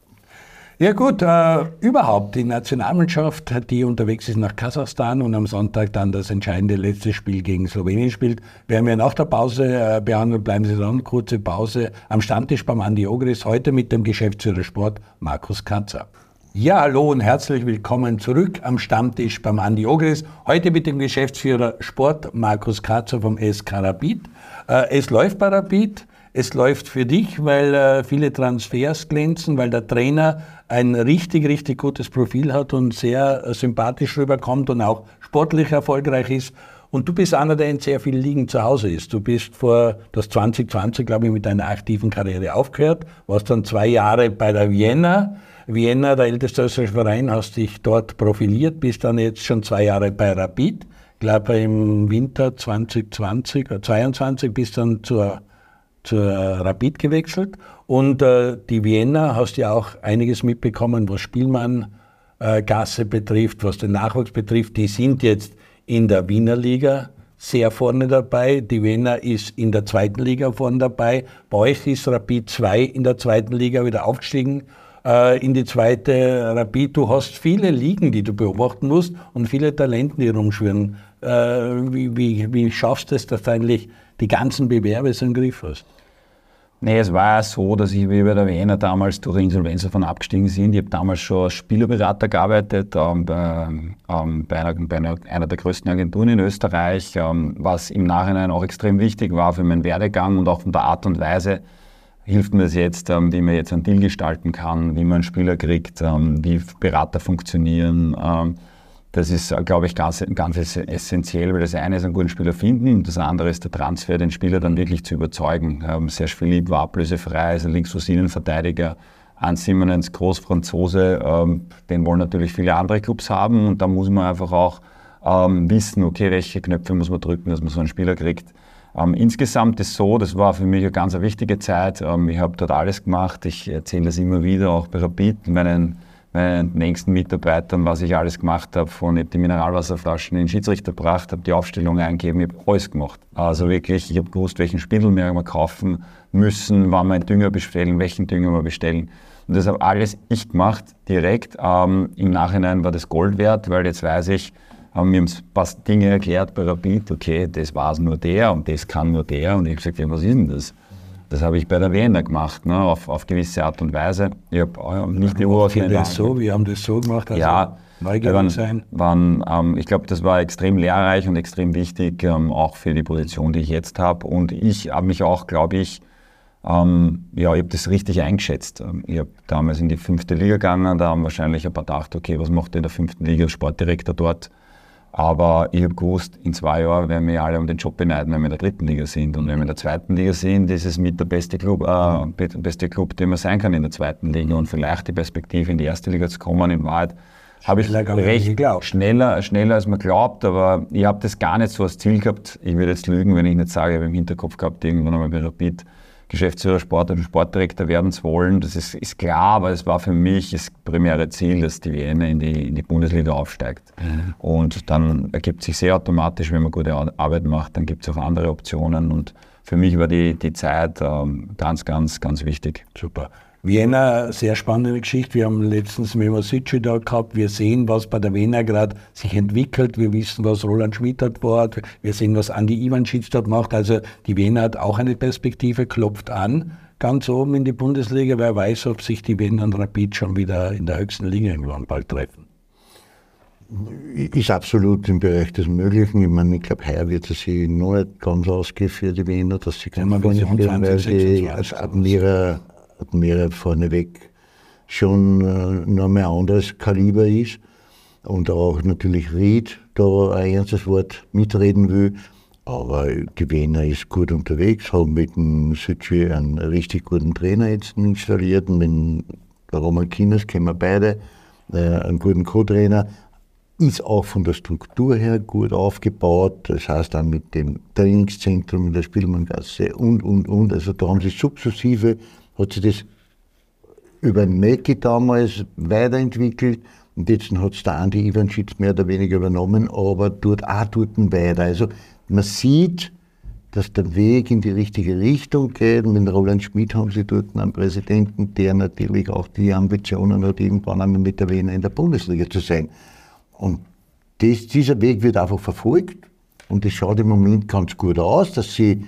Ja gut, äh, überhaupt die Nationalmannschaft, die unterwegs ist nach Kasachstan und am Sonntag dann das entscheidende letzte Spiel gegen Slowenien spielt, werden wir nach der Pause äh, behandeln. Bleiben Sie dran, kurze Pause am Stammtisch beim Andi Ogris, heute mit dem Geschäftsführer Sport Markus Katzer. Ja, hallo und herzlich willkommen zurück am Stammtisch beim Andi Ogris, heute mit dem Geschäftsführer Sport Markus Katzer vom S K Rapid. Äh, es läuft bei Rapid. Es läuft für dich, weil äh, viele Transfers glänzen, weil der Trainer ein richtig, richtig gutes Profil hat und sehr äh, sympathisch rüberkommt und auch sportlich erfolgreich ist. Und du bist einer, der in sehr vielen Ligen zu Hause ist. Du bist vor, das zwanzig zwanzig, glaube ich, mit deiner aktiven Karriere aufgehört, warst dann zwei Jahre bei der Vienna. Vienna, der älteste österreichische Verein, hast dich dort profiliert, bist dann jetzt schon zwei Jahre bei Rapid. Ich glaube, im Winter zwanzig zwanzig, zweiundzwanzig bist dann zur zur Rapid gewechselt und äh, die Vienna hast ja auch einiges mitbekommen, was Spielmanngasse äh, betrifft, was den Nachwuchs betrifft. Die sind jetzt in der Wiener Liga sehr vorne dabei. Die Vienna ist in der zweiten Liga vorne dabei. Bei euch ist Rapid zwei in der zweiten Liga wieder aufgestiegen äh, in die zweite Rapid. Du hast viele Ligen, die du beobachten musst und viele Talente, die rumschwirren. Äh, wie, wie, wie schaffst du es, dass du eigentlich die ganzen Bewerbe so im Griff hast? Nee, es war ja so, dass ich wie bei der Vienna damals durch Insolvenz davon abgestiegen bin. Ich habe damals schon als Spielerberater gearbeitet, ähm, bei, ähm, bei, einer, bei einer, einer der größten Agenturen in Österreich, ähm, was im Nachhinein auch extrem wichtig war für meinen Werdegang und auch von der Art und Weise hilft mir das jetzt, ähm, wie man jetzt einen Deal gestalten kann, wie man einen Spieler kriegt, ähm, wie Berater funktionieren. Ähm, Das ist, glaube ich, ganz, ganz essentiell, weil das eine ist, einen guten Spieler finden und das andere ist der Transfer, den Spieler dann wirklich zu überzeugen. Ähm, Serge Philippe war ablösefrei, also Linksfuß-Innenverteidiger, Hans Simonens, Großfranzose, ähm, den wollen natürlich viele andere Clubs haben und da muss man einfach auch ähm, wissen, okay, welche Knöpfe muss man drücken, dass man so einen Spieler kriegt. Ähm, insgesamt ist so, das war für mich eine ganz wichtige Zeit. Ähm, ich habe dort alles gemacht, ich erzähle das immer wieder, auch bei Rapid, meinen meinen nächsten Mitarbeitern, was ich alles gemacht habe, von ich habe die Mineralwasserflaschen in den Schiedsrichter gebracht, habe die Aufstellung eingegeben, ich habe alles gemacht. Also wirklich, ich habe gewusst, welchen Spindelmeer wir kaufen müssen, wann wir einen Dünger bestellen, welchen Dünger wir bestellen. Und das habe alles ich gemacht, direkt. Ähm, Im Nachhinein war das Gold wert, weil jetzt weiß ich, haben mir ein paar Dinge erklärt bei Rapid, okay, das war es nur der und das kann nur der. Und ich habe gesagt, ja, was ist denn das? Das habe ich bei der Vienna gemacht, ne, auf, auf gewisse Art und Weise. Ich habe nicht die Uhr das so, wir haben das so gemacht, also ja, neugierig waren, sein. Waren, ähm, ich glaube, das war extrem lehrreich und extrem wichtig, ähm, auch für die Position, die ich jetzt habe. Und ich habe mich auch, glaube ich, ähm, ja, ich habe das richtig eingeschätzt. Ich habe damals in die fünfte Liga gegangen, da haben wahrscheinlich ein paar gedacht, okay, was macht der in der fünften Liga, Sportdirektor dort? Aber ich habe gewusst, in zwei Jahren werden wir alle um den Job beneiden, wenn wir in der dritten Liga sind. Und wenn wir in der zweiten Liga sind, ist es mit der beste Club, äh, beste Club, den man sein kann in der zweiten Liga. Und vielleicht die Perspektive in die erste Liga zu kommen, in Wahrheit habe ich recht schneller, schneller als man glaubt. Aber ich habe das gar nicht so als Ziel gehabt. Ich würde jetzt lügen, wenn ich nicht sage, ich habe im Hinterkopf gehabt, irgendwann einmal bei Rapid Geschäftsführer Sport und Sportdirektor werden zu wollen. Das ist, ist klar, aber es war für mich das primäre Ziel, dass die Vienna in die, in die Bundesliga aufsteigt. Mhm. Und dann ergibt sich sehr automatisch, wenn man gute Arbeit macht, dann gibt es auch andere Optionen. Und für mich war die, die Zeit ähm, ganz, ganz, ganz wichtig. Super. Vienna, sehr spannende Geschichte. Wir haben letztens Memo Sitschi da gehabt. Wir sehen, was bei der Vienna gerade sich entwickelt. Wir wissen, was Roland Schmidt dort macht. Wir sehen, was Andi Ivanschitz dort macht. Also die Vienna hat auch eine Perspektive, klopft an, ganz oben in die Bundesliga. Wer weiß, ob sich die Vienna und Rapid schon wieder in der höchsten Liga irgendwann bald treffen. Ist absolut im Bereich des Möglichen. Ich meine, ich glaube, heuer wird es sich noch nicht ganz ausgehen für die Wiener, dass sie keine vorne spielen, weil die Admira, Admira vorneweg schon äh, noch mehr anderes Kaliber ist. Und auch natürlich Ried da ein ernstes Wort mitreden will. Aber die Wiener ist gut unterwegs, haben mit dem Südschi einen richtig guten Trainer jetzt installiert. Und mit der Roman Kiners kennen wir beide, äh, einen guten Co-Trainer. Ist auch von der Struktur her gut aufgebaut, das heißt dann mit dem Trainingszentrum in der Spielmanngasse und, und, und. Also da haben sie sukzessive, hat sich das über den Mäcki damals weiterentwickelt und jetzt hat es der Andi Ivanschitz mehr oder weniger übernommen, aber dort auch dort weiter. Also man sieht, dass der Weg in die richtige Richtung geht. Mit Roland Schmidt haben sie dort einen Präsidenten, der natürlich auch die Ambitionen hat, irgendwann einmal mit der Wiener in der Bundesliga zu sein. Und das, dieser Weg wird einfach verfolgt und es schaut im Moment ganz gut aus, dass sie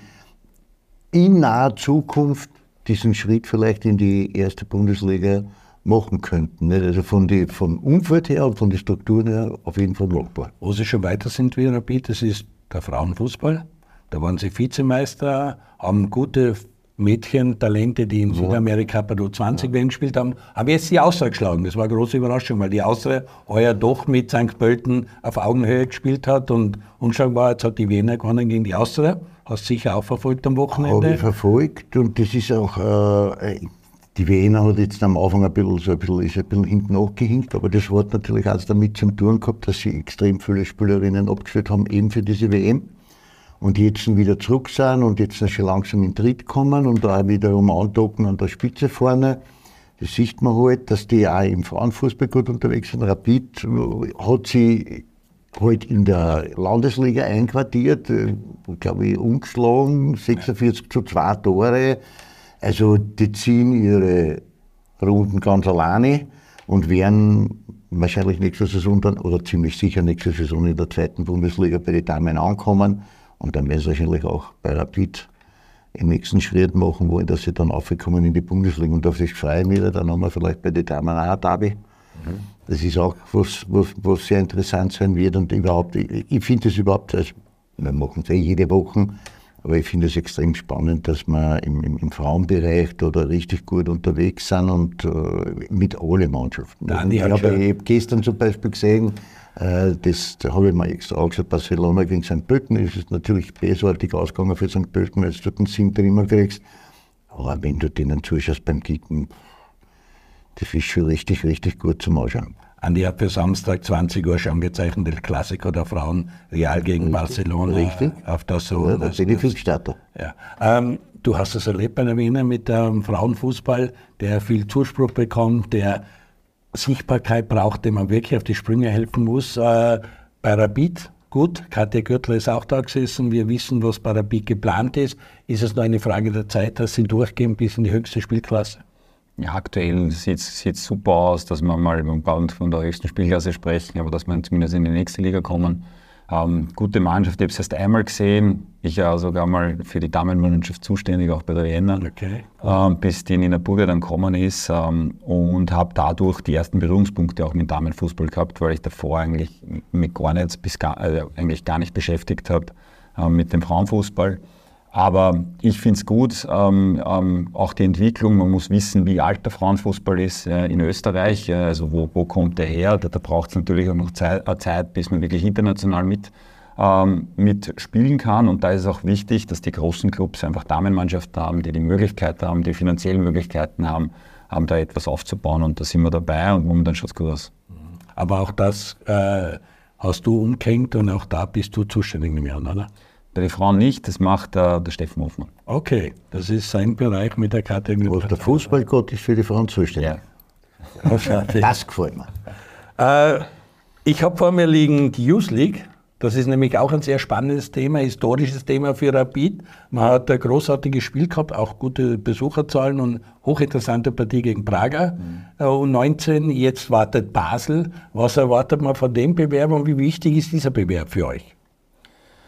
in naher Zukunft diesen Schritt vielleicht in die erste Bundesliga machen könnten. Nicht? Also von die, vom Umfeld her und von den Strukturen her auf jeden Fall machbar. Wo sie schon weiter sind wie Rapid, das ist der Frauenfußball. Da waren sie Vizemeister, haben gute Mädchen, Talente, die in ja. Südamerika bei der U zwanzig W M gespielt haben, haben jetzt die Austria geschlagen. Das war eine große Überraschung, weil die Austria heuer doch mit Sankt Pölten auf Augenhöhe gespielt hat und unschlagbar. Jetzt hat die Wiener gewonnen gegen die Austria. Hast du sicher auch verfolgt am Wochenende? Habe ich verfolgt und das ist auch, äh, die Wiener hat jetzt am Anfang ein bisschen, so ein bisschen, ist ein bisschen hinten nachgehinkt, aber das hat natürlich auch damit zu tun gehabt, dass sie extrem viele Spielerinnen abgestellt haben, eben für diese W M. Und jetzt wieder zurück sind und jetzt schon langsam in den Tritt kommen und da wiederum andocken an der Spitze vorne. Das sieht man halt, dass die auch im Frauenfußball gut unterwegs sind. Rapid hat sie halt in der Landesliga einquartiert, glaube ich, umgeschlagen, sechsundvierzig zu zwei Tore. Also die ziehen ihre Runden ganz alleine und werden wahrscheinlich nächste Saison dann, oder ziemlich sicher nächste Saison in der zweiten Bundesliga bei den Damen ankommen. Und dann werden sie wahrscheinlich auch bei Rapid im nächsten Schritt machen wollen, dass sie dann aufkommen in die Bundesliga. Und auf das freue ich mich, dann haben wir vielleicht bei den Damen auch ein Derby. Mhm. Das ist auch was, was, was sehr interessant sein wird. Und überhaupt, ich, ich finde es überhaupt, also wir machen es eh jede Woche, aber ich finde es extrem spannend, dass wir im, im, im Frauenbereich da, da richtig gut unterwegs sind und äh, mit allen Mannschaften. Nein, ich habe ja gestern zum Beispiel gesehen, das da habe ich mir extra angeschaut, Barcelona gegen Sankt Pölten, ist es natürlich besserartig ausgegangen für Sankt Pölten, weil du dort einen Sieg immer kriegst. Aber wenn du denen zuschaust beim Kicken, das ist schon richtig, richtig gut zum Anschauen. Andi hat für Samstag zwanzig Uhr schon angezeichnet, der Klassiker der Frauen, Real gegen richtig, Barcelona. Richtig. Auf das so. Ja, da bin ich viel gestartet. Ja. Ähm, du hast es erlebt bei der Wiener mit dem Frauenfußball, der viel Zuspruch bekommt, der Sichtbarkeit braucht, dem man wirklich auf die Sprünge helfen muss. Äh, bei Rapid, gut, Katja Gürtler ist auch da gesessen, wir wissen, was bei Rapid geplant ist. Ist es nur eine Frage der Zeit, dass sie durchgehen bis in die höchste Spielklasse? Ja, aktuell sieht es super aus, dass wir mal von der höchsten Spielklasse sprechen, aber dass wir zumindest in die nächste Liga kommen. Ähm, gute Mannschaft, ich habe es erst einmal gesehen. Ich war sogar mal für die Damenmannschaft zuständig, auch bei der Wiener, okay. ähm, bis die Nina Burger dann gekommen ist ähm, und habe dadurch die ersten Berührungspunkte auch mit Damenfußball gehabt, weil ich davor eigentlich mich gar nicht, bis gar, äh, eigentlich gar nicht beschäftigt habe äh, mit dem Frauenfußball. Aber ich finde es gut, ähm, ähm, auch die Entwicklung, man muss wissen, wie alt der Frauenfußball ist äh, in Österreich, äh, also wo, wo kommt der her, da, da braucht es natürlich auch noch Zeit, äh, Zeit, bis man wirklich international mit, ähm, mitspielen kann, und da ist es auch wichtig, dass die großen Clubs einfach Damenmannschaften haben, die die Möglichkeit haben, die finanziellen Möglichkeiten haben, haben da etwas aufzubauen, und da sind wir dabei und momentan schaut es gut aus. Aber auch das äh, hast du umgehängt und auch da bist du zuständig im Jahr, oder? Bei den Frauen nicht, das macht äh, der Steffen Hofmann. Okay, das ist sein Bereich mit der Katja. Was der Fußballgott ist für die Frauen zuständig. Ja. Das gefällt mir. Äh, ich habe vor mir liegen die Youth League. Das ist nämlich auch ein sehr spannendes Thema, historisches Thema für Rapid. Man hat ein großartiges Spiel gehabt, auch gute Besucherzahlen und hochinteressante Partie gegen Prager. Mhm. U neunzehn, jetzt wartet Basel. Was erwartet man von dem Bewerb und wie wichtig ist dieser Bewerb für euch?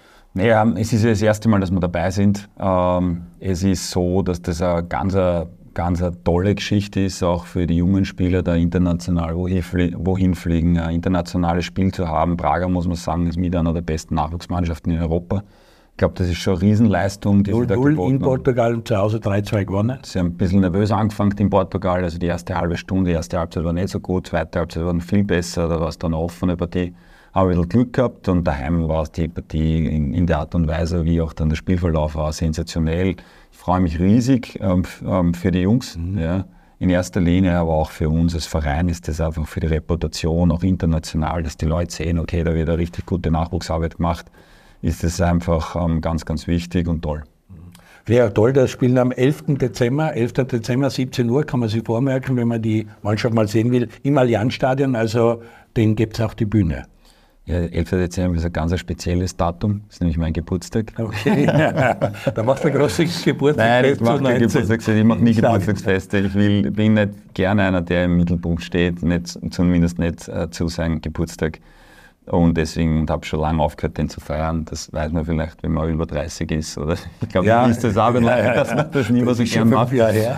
Naja, es ist ja das erste Mal, dass wir dabei sind. Ähm, es ist so, dass das ein ganz, ganz ganz eine tolle Geschichte ist, auch für die jungen Spieler, da international wohin, flie wohin fliegen, ein internationales Spiel zu haben. Braga, muss man sagen, ist mit einer der besten Nachwuchsmannschaften in Europa. Ich glaube, das ist schon eine Riesenleistung, die sie da geboten haben. In Portugal und zu Hause drei zwei gewonnen. Sie haben ein bisschen nervös angefangen in Portugal, also die erste halbe Stunde, die erste Halbzeit war nicht so gut, zweite Halbzeit war viel besser, da war es dann eine offene Partie. Habe ein bisschen Glück gehabt und daheim war es die Partie in, in der Art und Weise, wie auch dann der Spielverlauf war, sensationell. Ich freue mich riesig ähm, ähm, für die Jungs, mhm. ja, in erster Linie, aber auch für uns als Verein ist das einfach für die Reputation, auch international, dass die Leute sehen, okay, da wird eine richtig gute Nachwuchsarbeit gemacht, ist das einfach ähm, ganz, ganz wichtig und toll. Ja, toll, das Spiel am elften Dezember, elften Dezember, siebzehn Uhr, kann man sich vormerken, wenn man die Mannschaft mal sehen will, im Allianzstadion, also den gibt es auch die Bühne. Ja, elften Dezember ist ein ganz spezielles Datum, das ist nämlich mein Geburtstag. Okay, da machst du ein großes Geburtstagsfest. Nein, ich mache kein Geburtstagsfest, ich mache nie Geburtstagsfeste. Ich will, bin nicht gerne einer, der im Mittelpunkt steht, nicht, zumindest nicht äh, zu seinem Geburtstag. Und deswegen habe ich schon lange aufgehört, den zu feiern. Das weiß man vielleicht, wenn man über dreißig ist. Oder ich glaube, ja, ist das auch, wenn ja, ja, dass man das nie mehr so gern macht.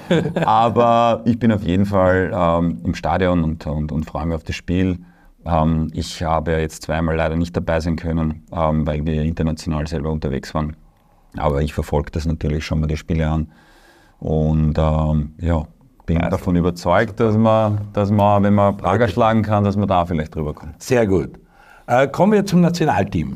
Aber ich bin auf jeden Fall ähm, im Stadion und, und, und freue mich auf das Spiel. Ähm, ich habe jetzt zweimal leider nicht dabei sein können, ähm, weil wir international selber unterwegs waren. Aber ich verfolge das natürlich schon mal die Spiele an. Und ähm, ja, bin ja, davon überzeugt, dass man, dass man, wenn man Prager schlagen kann, dass man da vielleicht drüber kommt. Sehr gut. Äh, kommen wir zum Nationalteam.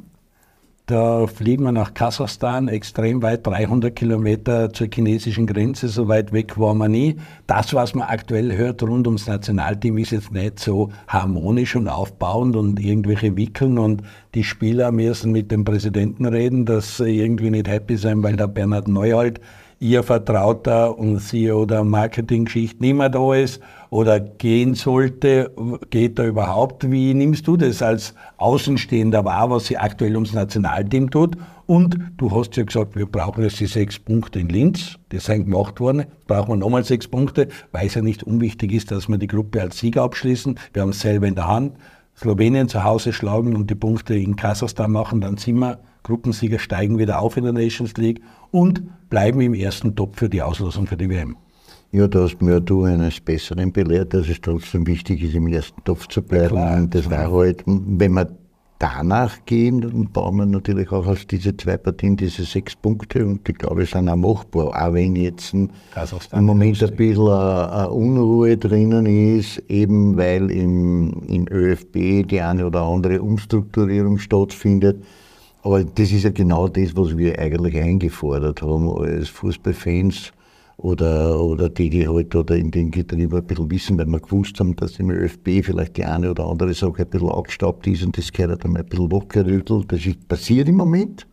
Da fliegen wir nach Kasachstan, extrem weit, dreihundert Kilometer zur chinesischen Grenze, so weit weg waren wir nie. Das, was man aktuell hört rund ums Nationalteam, ist jetzt nicht so harmonisch und aufbauend und irgendwelche Wickeln und die Spieler müssen mit dem Präsidenten reden, dass sie irgendwie nicht happy sein, weil der Bernhard Neuhold, ihr Vertrauter und C E O der Marketinggeschichte, nicht mehr da ist oder gehen sollte, geht er überhaupt? Wie nimmst du das als Außenstehender wahr, was sie aktuell ums Nationalteam tut? Und du hast ja gesagt, wir brauchen jetzt die sechs Punkte in Linz, die sind gemacht worden, brauchen wir nochmal sechs Punkte, weil es ja nicht unwichtig ist, dass wir die Gruppe als Sieger abschließen. Wir haben es selber in der Hand. Slowenien zu Hause schlagen und die Punkte in Kasachstan machen, dann sind wir Gruppensieger, steigen wieder auf in der Nations League und bleiben im ersten Top für die Auslosung für die W M. Ja, da hast mir du eines Besseren belehrt, dass es trotzdem wichtig ist, im ersten Topf zu bleiben. Klar, und das war halt, wenn wir danach gehen, dann bauen wir natürlich auch aus diesen zwei Partien diese sechs Punkte und ich glaube, es sind auch machbar, auch wenn jetzt ein, im Moment ein bisschen eine Unruhe drinnen ist, eben weil im, im ÖFB die eine oder andere Umstrukturierung stattfindet. Aber das ist ja genau das, was wir eigentlich eingefordert haben als Fußballfans oder, oder die, die halt oder in den Getrieben ein bisschen wissen, weil wir gewusst haben, dass im ÖFB vielleicht die eine oder andere Sache ein bisschen angestaubt ist und das gehört dann ein bisschen wachgerüttelt. Das ist passiert im Moment.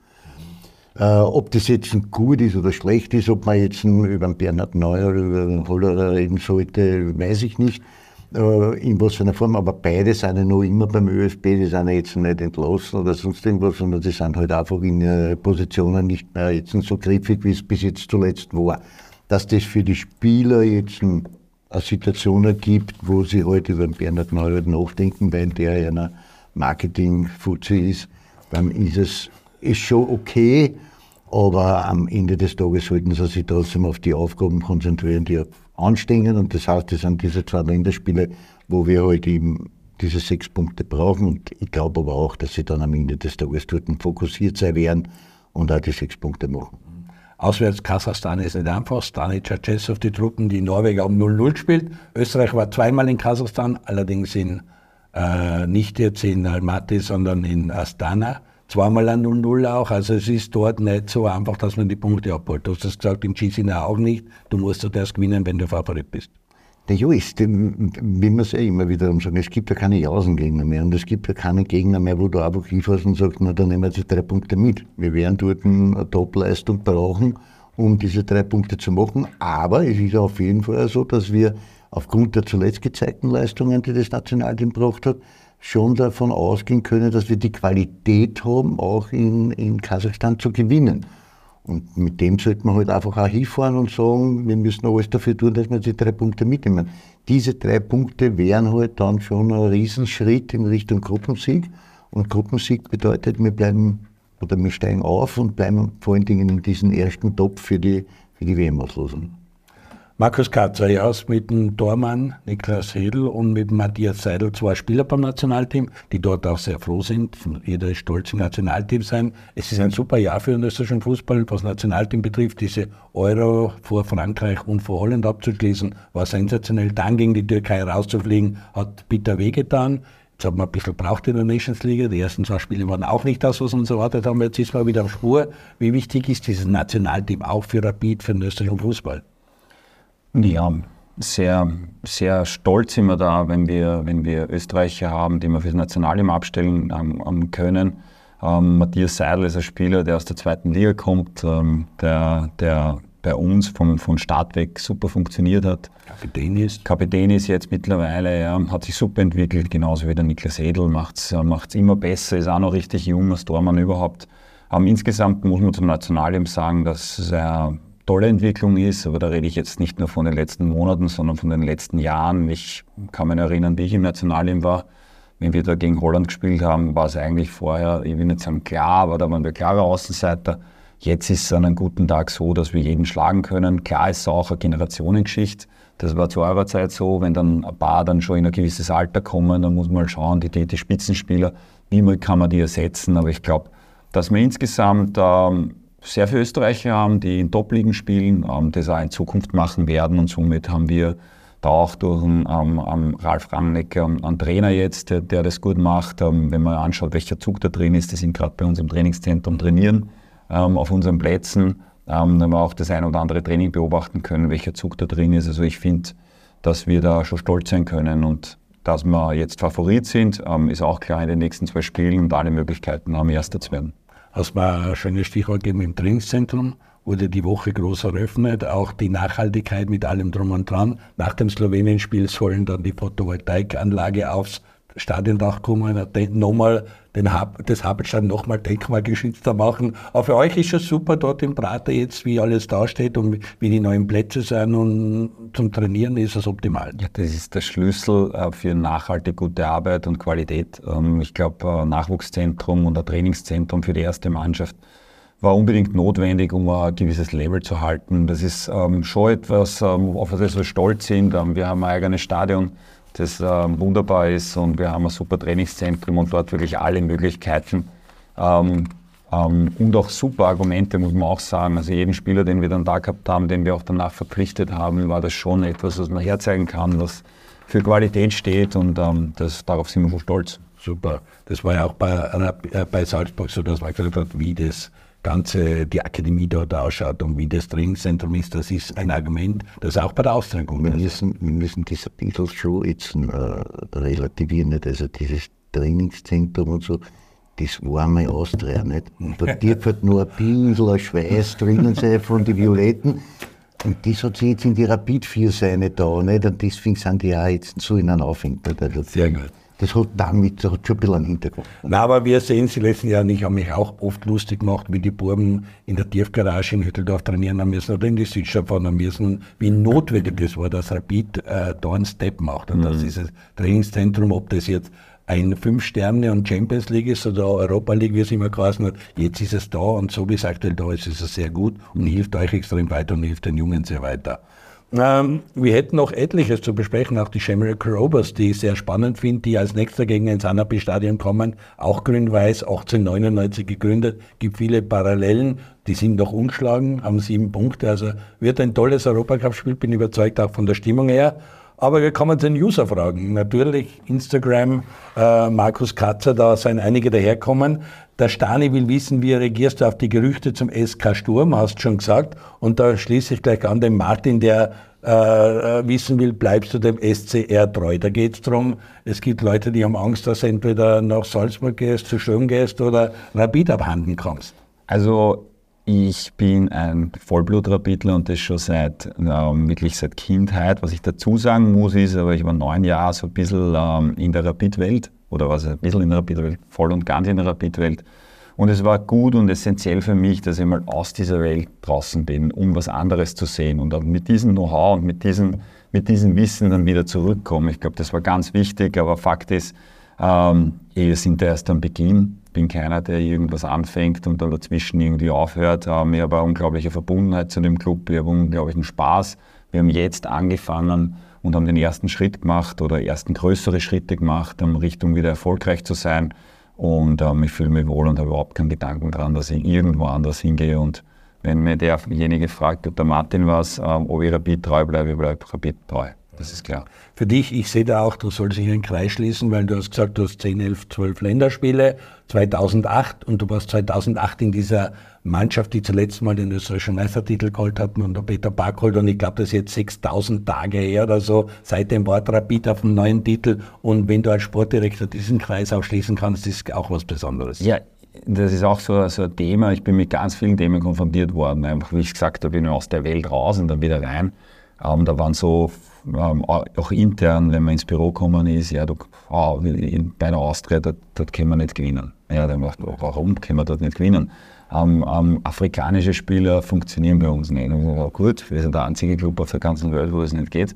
Äh, ob das jetzt gut ist oder schlecht ist, ob man jetzt über den Bernhard Neuer oder über den Hollerer reden sollte, weiß ich nicht. In was für einer Form, aber beide sind ja noch immer beim ÖFB, die sind ja jetzt nicht entlassen oder sonst irgendwas, sondern die sind halt einfach in Positionen nicht mehr jetzt so griffig, wie es bis jetzt zuletzt war. Dass das für die Spieler jetzt eine Situation ergibt, wo sie halt über den Bernhard Neuert nachdenken, weil der ja ein Marketing-Fuzzi ist, dann ist es ist schon okay, aber am Ende des Tages sollten sie sich trotzdem auf die Aufgaben konzentrieren, die anstehen. Und das heißt, das sind diese zwei Länderspiele, wo wir halt eben diese sechs Punkte brauchen. Und ich glaube aber auch, dass sie dann am Ende des Tages dort fokussiert sein werden und auch die sechs Punkte machen. Auswärts Kasachstan ist nicht einfach. Stani Tschetschesow, die Truppen, die Norweger um null null spielt. Österreich war zweimal in Kasachstan, allerdings in, äh, nicht jetzt in Almaty, sondern in Astana. Zweimal ein null null auch, also es ist dort nicht so einfach, dass man die Punkte abholt. Du hast das gesagt, in Chisinau auch nicht. Du musst dort erst gewinnen, wenn du Favorit bist. Der Jo ist, wie wir es ja immer wieder sagen, es gibt ja keine Jausengegner mehr und es gibt ja keine Gegner mehr, wo du einfach hinfährst und sagst, na dann nehmen wir jetzt drei Punkte mit. Wir werden dort eine Topleistung brauchen, um diese drei Punkte zu machen, aber es ist auf jeden Fall so, dass wir aufgrund der zuletzt gezeigten Leistungen, die das Nationalteam gebracht hat, schon davon ausgehen können, dass wir die Qualität haben, auch in, in Kasachstan zu gewinnen. Und mit dem sollte man halt einfach auch hinfahren und sagen, wir müssen alles dafür tun, dass wir die drei Punkte mitnehmen. Diese drei Punkte wären halt dann schon ein Riesenschritt in Richtung Gruppensieg. Und Gruppensieg bedeutet, wir bleiben oder wir steigen auf und bleiben vor allen Dingen in diesem ersten Top für die, für die W M-Auslosung. Markus Katzer, ja, hast mit dem Tormann Niklas Hedl und mit dem Matthias Seidel zwei Spieler beim Nationalteam, die dort auch sehr froh sind. Jeder ist stolz im Nationalteam sein. Es ist ein super Jahr für den österreichischen Fußball, was Nationalteam betrifft. Diese Euro vor Frankreich und vor Holland abzuschließen, war sensationell. Dann gegen die Türkei rauszufliegen, hat bitter wehgetan. Jetzt hat man ein bisschen braucht in der Nations League. Die ersten zwei Spiele waren auch nicht das, was wir uns erwartet haben. Jetzt ist man wieder auf Spur. Wie wichtig ist dieses Nationalteam auch für Rapid, für den österreichischen Fußball? Ja, sehr, sehr stolz sind wir da, wenn wir, wenn wir Österreicher haben, die wir für das Nationalteam abstellen ähm, können. Ähm, Matthias Seidel ist ein Spieler, der aus der zweiten Liga kommt, ähm, der, der bei uns von, von Start weg super funktioniert hat. Kapitän ist. Kapitän ist jetzt mittlerweile, ja, hat sich super entwickelt, genauso wie der Niklas Hedl, macht es äh, immer besser, ist auch noch richtig jung, als Tormann überhaupt. Ähm, insgesamt muss man zum Nationalteam sagen, dass es eine tolle Entwicklung ist, aber da rede ich jetzt nicht nur von den letzten Monaten, sondern von den letzten Jahren. Ich kann mich erinnern, wie ich im Nationalteam war, wenn wir da gegen Holland gespielt haben, war es eigentlich vorher, ich will nicht sagen klar, aber da waren wir klarer Außenseiter. Jetzt ist es an einem guten Tag so, dass wir jeden schlagen können. Klar ist es auch eine Generationengeschichte. Das war zu eurer Zeit so, wenn dann ein paar dann schon in ein gewisses Alter kommen, dann muss man mal schauen, die, die Spitzenspieler, wie kann man die ersetzen. Aber ich glaube, dass wir insgesamt ähm, sehr viele Österreicher haben, die in Top-Ligen spielen, ähm, das auch in Zukunft machen werden, und somit haben wir da auch durch einen, ähm, ähm, Ralf Rangnick ähm, einen Trainer jetzt, der, der das gut macht. Ähm, wenn man anschaut, welcher Zug da drin ist, die sind gerade bei uns im Trainingszentrum trainieren, ähm, auf unseren Plätzen. Ähm, da haben wir auch das ein oder andere Training beobachten können, welcher Zug da drin ist. Also ich finde, dass wir da schon stolz sein können, und dass wir jetzt Favorit sind, ähm, ist auch klar in den nächsten zwei Spielen, und alle Möglichkeiten haben, Erster zu werden. Hast mir ein schönes Stichwort gegeben im Trainingszentrum, wurde die Woche groß eröffnet, auch die Nachhaltigkeit mit allem drum und dran. Nach dem Slowenien-Spiel sollen dann die Photovoltaikanlage aufs Stadiondach kommen, nochmal den Hab, das Haberstadt nochmal denkmalgeschützter machen. Aber für euch ist es super dort im Prater jetzt, wie alles dasteht und wie die neuen Plätze sind, und zum Trainieren ist es optimal. Ja, das ist der Schlüssel für nachhaltig gute Arbeit und Qualität. Ich glaube, Nachwuchszentrum und ein Trainingszentrum für die erste Mannschaft war unbedingt notwendig, um ein gewisses Level zu halten. Das ist ähm, schon etwas, ähm, auf das wir stolz sind. Ähm, wir haben ein eigenes Stadion, das ähm, wunderbar ist, und wir haben ein super Trainingszentrum und dort wirklich alle Möglichkeiten. Ähm, ähm, und auch super Argumente, muss man auch sagen. Also jeden Spieler, den wir dann da gehabt haben, den wir auch danach verpflichtet haben, war das schon etwas, was man herzeigen kann, was für Qualität steht, und ähm, das, darauf sind wir schon stolz. Super. Das war ja auch bei, äh, bei Salzburg so, dass man gesagt hat, wie das Ganze, die Akademie dort ausschaut und wie das Trainingszentrum ist. Das ist ein Argument, das auch bei der Austria kommt. Wir müssen, wir müssen das ein bisschen schon jetzt äh, relativieren. Nicht? Also dieses Trainingszentrum und so, das war mal Austria. Nicht? Und da dürfte nur ein bisschen ein Schweiß drinnen sein von den Violetten. Und das hat sich jetzt in die Rapid vier Seine da. Nicht? Und deswegen sind die auch jetzt so in einem Aufhängt. Also sehr gut. Das hat damit das hat schon ein bisschen einen Hintergrund. Na, aber wir sehen sie letzten Jahr nicht, haben mich auch oft lustig gemacht, wie die Buben in der Tiefgarage in Hütteldorf trainieren haben müssen oder in die Südstadt fahren haben müssen, wie notwendig es war, dass Rapid äh, da einen Step macht. Und mhm. dass dieses Trainingszentrum, ob das jetzt ein Fünf-Sterne- und Champions League ist oder Europa League, wie es immer geheißen hat, jetzt ist es da, und so wie es aktuell da ist, ist es sehr gut und hilft euch extrem weiter und hilft den Jungen sehr weiter. Ähm, wir hätten noch etliches zu besprechen, auch die Shamrock Rovers, die ich sehr spannend finde, die als nächster Gegner ins Anapi-Stadion kommen, auch grün-weiß, achtzehnhundertneunundneunzig gegründet, gibt viele Parallelen, die sind noch ungeschlagen, haben sieben Punkte, also wird ein tolles Europacup-Spiel, bin überzeugt auch von der Stimmung her. Aber wir kommen zu den User-Fragen. Natürlich Instagram, äh, Markus Katzer, da sind einige daherkommen. Der Stani will wissen, wie reagierst du auf die Gerüchte zum S K Sturm, hast schon gesagt. Und da schließe ich gleich an den Martin, der äh, wissen will, bleibst du dem S C R treu? Da geht es darum, es gibt Leute, die haben Angst, dass du entweder nach Salzburg gehst, zu Sturm gehst oder Rapid abhanden kommst. Also ich bin ein Vollblut-Rapidler, und das schon seit, ähm, wirklich seit Kindheit. Was ich dazu sagen muss, ist, aber ich war neun Jahre so ein bisschen ähm, in der Rapid-Welt, oder was ein bisschen in der Rapid-Welt, voll und ganz in der Rapid-Welt. Und es war gut und essentiell für mich, dass ich mal aus dieser Welt draußen bin, um was anderes zu sehen, und auch mit diesem Know-how und mit diesem, mit diesem Wissen dann wieder zurückkommen. Ich glaube, das war ganz wichtig, aber Fakt ist, ähm, wir sind da erst am Beginn. Ich bin keiner, der irgendwas anfängt und dann dazwischen irgendwie aufhört. Ähm, ich habe eine unglaubliche Verbundenheit zu dem Club, ich habe unglaublichen Spaß, Wir haben jetzt angefangen und haben den ersten Schritt gemacht oder ersten größere Schritte gemacht, um Richtung wieder erfolgreich zu sein. Und ähm, ich fühle mich wohl und habe überhaupt keinen Gedanken daran, dass ich irgendwo anders hingehe. Und wenn mir derjenige fragt, ob der Martin was, ähm, ob ich Rapid treu bleibe, ich bleibe Rapid treu. Das ist klar. Für dich, ich sehe da auch, du sollst hier einen Kreis schließen, weil du hast gesagt, du hast zehn, elf, zwölf Länderspiele, zweitausendacht und du warst zweitausendacht in dieser Mannschaft, die zuletzt mal den österreichischen Meistertitel geholt hat und der Peter Barkholt und ich glaube, das ist jetzt sechstausend Tage her oder so, seitdem war Rapid auf dem neuen Titel und wenn du als Sportdirektor diesen Kreis auch schließen kannst, ist auch was Besonderes. Ja, das ist auch so, so ein Thema, ich bin mit ganz vielen Themen konfrontiert worden, einfach wie ich gesagt habe, ich bin aus der Welt raus und dann wieder rein. Ähm, da waren so Ähm, auch intern, wenn man ins Büro gekommen ist, ja, du, oh, bei der Austria, dort, dort können wir nicht gewinnen. Ja, dann macht, oh, warum können wir dort nicht gewinnen? Ähm, ähm, afrikanische Spieler funktionieren bei uns nicht. Oh, gut, wir sind der einzige Club auf der ganzen Welt, wo es nicht geht.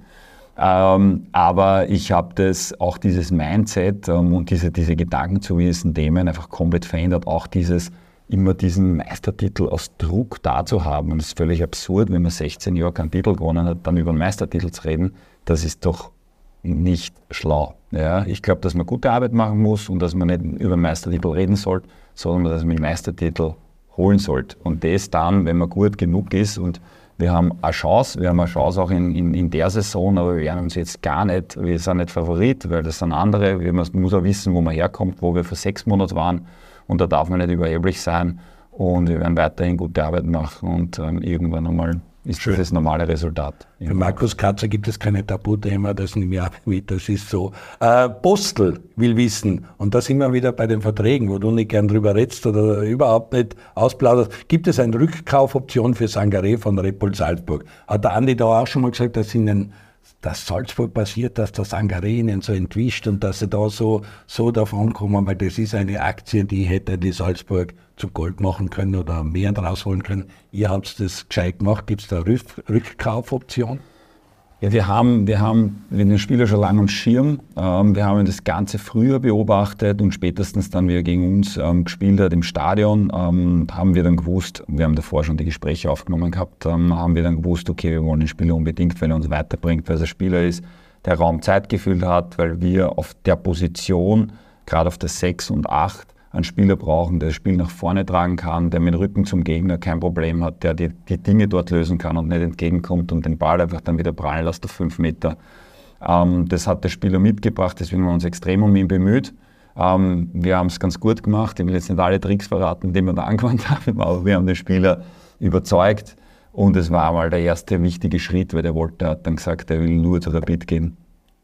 Ähm, aber ich habe das, auch dieses Mindset ähm, und diese, diese Gedanken zu gewissen Themen einfach komplett verändert. Auch dieses, immer diesen Meistertitel aus Druck da zu haben. Und es ist völlig absurd, wenn man sechzehn Jahre keinen Titel gewonnen hat, dann über einen Meistertitel zu reden. Das ist doch nicht schlau. Ja, ich glaube, dass man gute Arbeit machen muss und dass man nicht über einen Meistertitel reden sollte, sondern dass man den Meistertitel holen sollte. Und das dann, wenn man gut genug ist. Und wir haben eine Chance, wir haben eine Chance auch in, in, in der Saison, aber wir werden uns jetzt gar nicht, wir sind nicht Favorit, weil das sind andere. Wir, man muss auch wissen, wo man herkommt, wo wir vor sechs Monaten waren. Und da darf man nicht überheblich sein und wir werden weiterhin gute Arbeit machen und ähm, irgendwann einmal ist Schön. Das das normale Resultat. Für Markus Katzer gibt es keine Tabuthema, das nehme ich ab mit, das ist so. Äh, Postel will wissen, und da sind wir wieder bei den Verträgen, wo du nicht gern drüber redest oder überhaupt nicht ausplauderst, gibt es eine Rückkaufoption für Sangaré von Red Bull Salzburg? Hat der Andi da auch schon mal gesagt, dass ihnen dass Salzburg passiert, dass der Sangaré ihnen so entwischt und dass sie da so, so davon kommen, weil das ist eine Aktie, die hätte die Salzburg zu Gold machen können oder mehr draus holen können. Ihr habt das gescheit gemacht. Gibt es da Rück Rückkaufoption? Ja, wir haben, wir haben den Spieler schon lange am Schirm. Ähm, wir haben das Ganze früher beobachtet und spätestens dann, wie er gegen uns ähm, gespielt hat im Stadion, ähm, haben wir dann gewusst, wir haben davor schon die Gespräche aufgenommen gehabt, ähm, haben wir dann gewusst, okay, wir wollen den Spieler unbedingt, weil er uns weiterbringt, weil er ein Spieler ist, der Raumzeitgefühl hat, weil wir auf der Position, gerade auf der sechs und acht, einen Spieler brauchen, der das Spiel nach vorne tragen kann, der mit dem Rücken zum Gegner kein Problem hat, der die, die Dinge dort lösen kann und nicht entgegenkommt und den Ball einfach dann wieder prallen lässt auf fünf Meter. Ähm, das hat der Spieler mitgebracht, deswegen haben wir uns extrem um ihn bemüht. Ähm, wir haben es ganz gut gemacht, ich will jetzt nicht alle Tricks verraten, die wir da angewandt haben, aber wir haben den Spieler überzeugt und es war einmal der erste wichtige Schritt, weil der wollte, der hat dann gesagt, er will nur zu Rapid gehen.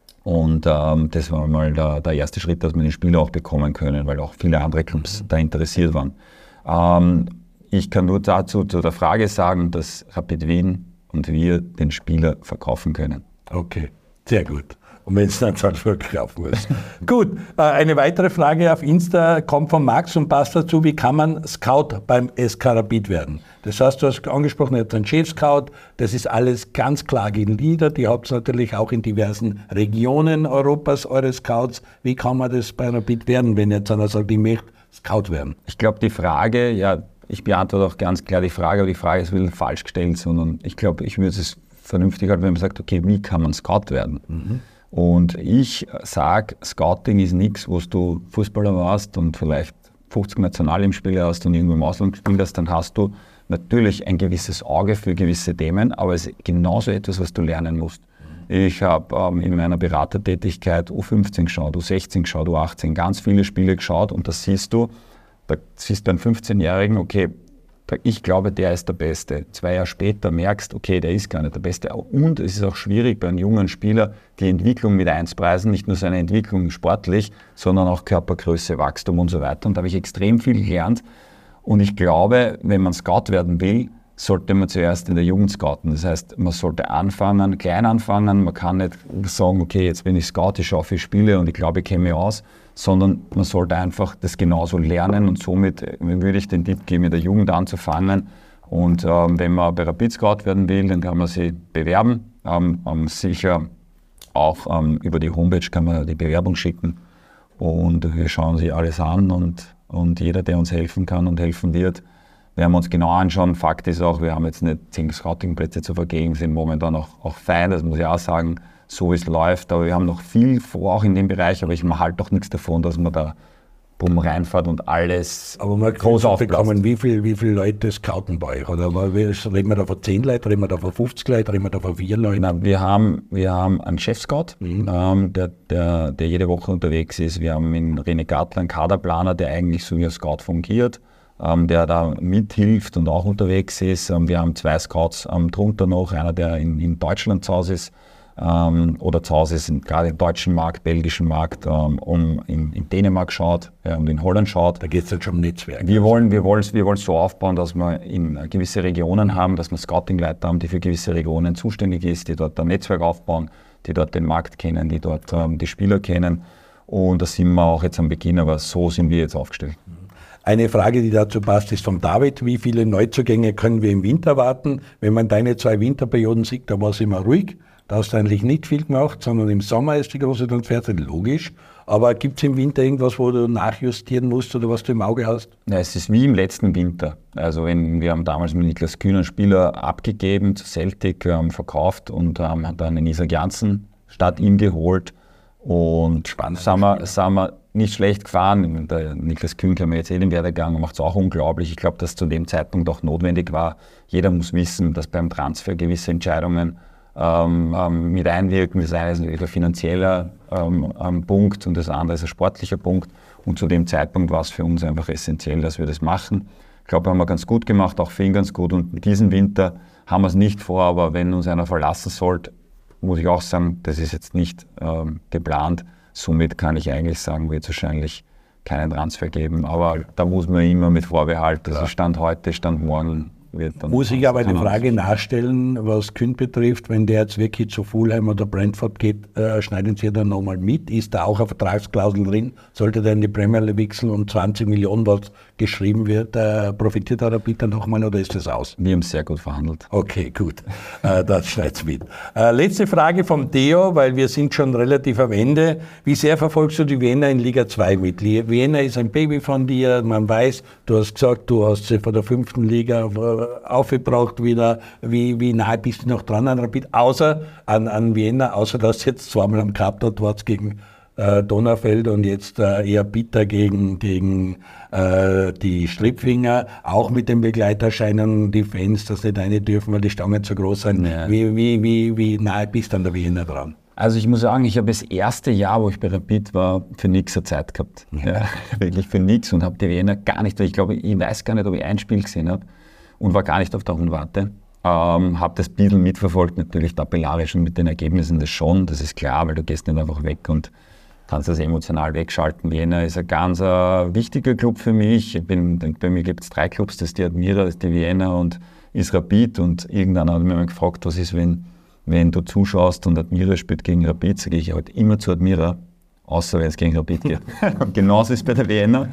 Und ähm, das war mal der, der erste Schritt, dass wir den Spieler auch bekommen können, weil auch viele andere Clubs da interessiert waren. Ähm, ich kann nur dazu zu der Frage sagen, dass Rapid Wien und wir den Spieler verkaufen können. Okay, sehr gut. Und wenn es dann Salzburg kaufen muss. Gut, äh, eine weitere Frage auf Insta kommt von Max und passt dazu, wie kann man Scout beim S K Rapid werden? Das heißt, du hast angesprochen, ihr habt einen Chef-Scout, das ist alles ganz klar gegliedert, ihr habt natürlich auch in diversen Regionen Europas eure Scouts. Wie kann man das bei Rapid werden, wenn jetzt einer sagt, ich möchte Scout werden? Ich glaube, die Frage, ja, ich beantworte auch ganz klar die Frage, aber die Frage ist ein bisschen falsch gestellt, sondern ich glaube, ich würde es vernünftig halten, wenn man sagt, okay, wie kann man Scout werden? Mhm. Und ich sage, Scouting ist nichts, wo du Fußballer warst und vielleicht fünfzig Nationalteamspieler hast und irgendwo im Ausland gespielt hast, dann hast du natürlich ein gewisses Auge für gewisse Themen, aber es ist genauso etwas, was du lernen musst. Ich habe ähm, in meiner Beratertätigkeit U fünfzehn geschaut, U sechzehn geschaut, U achtzehn, ganz viele Spiele geschaut und da siehst du, da siehst du einen fünfzehnjährigen, okay, ich glaube, der ist der Beste. Zwei Jahre später merkst, okay, der ist gar nicht der Beste. Und es ist auch schwierig bei einem jungen Spieler, die Entwicklung mit einzupreisen, nicht nur seine Entwicklung sportlich, sondern auch Körpergröße, Wachstum und so weiter. Und da habe ich extrem viel gelernt. Und ich glaube, wenn man Scout werden will, sollte man zuerst in der Jugend scouten. Das heißt, man sollte anfangen, klein anfangen. Man kann nicht sagen, okay, jetzt bin ich Scout, ich schaue viele Spiele und ich glaube, ich kenne mich aus, sondern man sollte einfach das genauso lernen und somit würde ich den Tipp geben, in der Jugend anzufangen. Und ähm, wenn man bei Rapid Scout werden will, dann kann man sich bewerben. Ähm, ähm, sicher auch ähm, über die Homepage kann man die Bewerbung schicken und wir schauen sich alles an und, und jeder, der uns helfen kann und helfen wird, werden wir uns genau anschauen. Fakt ist auch, wir haben jetzt nicht zehn Scouting-Plätze zu vergeben, sind momentan auch, auch fein, das muss ich auch sagen, so wie es läuft. Aber wir haben noch viel vor, auch in dem Bereich, aber ich mache halt doch nichts davon, dass man da bumm reinfährt und alles aber mal groß aufbekommen. Wie viele wie viel Leute scouten bei euch? Oder reden wir da von zehn Leuten, reden wir da von fünfzig Leuten, reden wir da von vier Leuten? Na, wir, haben, wir haben einen Chef-Scout, mhm. ähm, der, der, der jede Woche unterwegs ist. Wir haben in René Gartler einen Kaderplaner, der eigentlich so wie ein Scout fungiert, ähm, der da mithilft und auch unterwegs ist. Ähm, wir haben zwei Scouts ähm, drunter noch, einer, der in, in Deutschland zu Hause ist, ähm, oder zu Hause ist, gerade im deutschen Markt, belgischen Markt, ähm, um in, in Dänemark schaut ja, und in Holland schaut. Da geht es jetzt schon um Netzwerk. Wir wollen wir wollen wir wollen so aufbauen, dass wir in gewisse Regionen haben, dass wir Scouting-Leiter haben, die für gewisse Regionen zuständig ist, die dort ein Netzwerk aufbauen, die dort den Markt kennen, die dort ähm, die Spieler kennen. Und da sind wir auch jetzt am Beginn, aber so sind wir jetzt aufgestellt. Eine Frage, die dazu passt, ist von David. Wie viele Neuzugänge können wir im Winter erwarten? Wenn man deine zwei Winterperioden sieht, da war es immer ruhig. Da hast du eigentlich nicht viel gemacht, sondern im Sommer ist die große Transferzeit, logisch. Aber gibt es im Winter irgendwas, wo du nachjustieren musst oder was du im Auge hast? Ja, es ist wie im letzten Winter. Also wenn, wir haben damals mit Niklas Kühn einen Spieler abgegeben zu Celtic, ähm, verkauft und ähm, haben dann den Isaac Janssen statt ihm geholt. Und Spannend sind wir, sind wir nicht schlecht gefahren. Der Niklas Kühn kann mir jetzt eh den Werdegang, macht es auch unglaublich. Ich glaube, dass zu dem Zeitpunkt auch notwendig war. Jeder muss wissen, dass beim Transfer gewisse Entscheidungen Ähm, ähm, mit einwirken. Das eine ist natürlich ein finanzieller ähm, ähm, Punkt und das andere ist ein sportlicher Punkt. Und zu dem Zeitpunkt war es für uns einfach essentiell, dass wir das machen. Ich glaube, haben wir ganz gut gemacht, auch für ihn ganz gut. Und diesen Winter haben wir es nicht vor, aber wenn uns einer verlassen sollte, muss ich auch sagen, das ist jetzt nicht ähm, geplant. Somit kann ich eigentlich sagen, wird es wahrscheinlich keinen Transfer geben. Aber da muss man immer mit Vorbehalt, das ist Stand heute, Stand morgen. Muss ich aber eine Frage nachstellen, was Kühn betrifft, wenn der jetzt wirklich zu Fulham oder Brentford geht, äh, schneiden Sie dann nochmal mit? Ist da auch eine Vertragsklausel drin? Sollte der in die Premier League wechseln und zwanzig Millionen, was geschrieben wird, äh, profitiert der Rapid dann nochmal oder ist das aus? Wir haben sehr gut verhandelt. Okay, gut. äh, das schneid's mit. Äh, letzte Frage vom Theo, weil wir sind schon relativ am Ende. Wie sehr verfolgst du die Wiener in Liga zwei mit? Wiener ist ein Baby von dir, man weiß, du hast gesagt, du hast sie von der fünften Liga aufgebraucht wieder, wie, wie nahe bist du noch dran an Rapid, außer an, an Vienna, außer dass jetzt zweimal am Cup dort war gegen äh, Donaufeld und jetzt äh, eher bitter gegen, gegen äh, die Strippfinger, auch mit den Begleiterscheinen, die Fans, dass nicht rein dürfen, weil die Stangen zu groß sind. Ja. Wie, wie, wie, wie nahe bist du an der Vienna dran? Also ich muss sagen, ich habe das erste Jahr, wo ich bei Rapid war, für nichts eine Zeit gehabt. Ja, wirklich für nichts und habe die Vienna gar nicht, ich glaube, ich weiß gar nicht, ob ich ein Spiel gesehen habe. Und war gar nicht auf der Rundwarte. Ähm, habe das ein bisschen mitverfolgt, natürlich tabellarisch und mit den Ergebnissen das schon, das ist klar, weil du gehst nicht einfach weg und kannst das emotional wegschalten. Vienna ist ein ganz äh, wichtiger Club für mich. Ich bin, bei mir gibt es drei Clubs, das ist die Admira, das ist die Vienna und ist Rapid. Und irgendwann hat mich mal gefragt, was ist, wenn, wenn du zuschaust und Admira spielt gegen Rapid, sage ich halt immer zu Admira, außer wenn es gegen Rapid geht. Und genauso ist es bei der Vienna.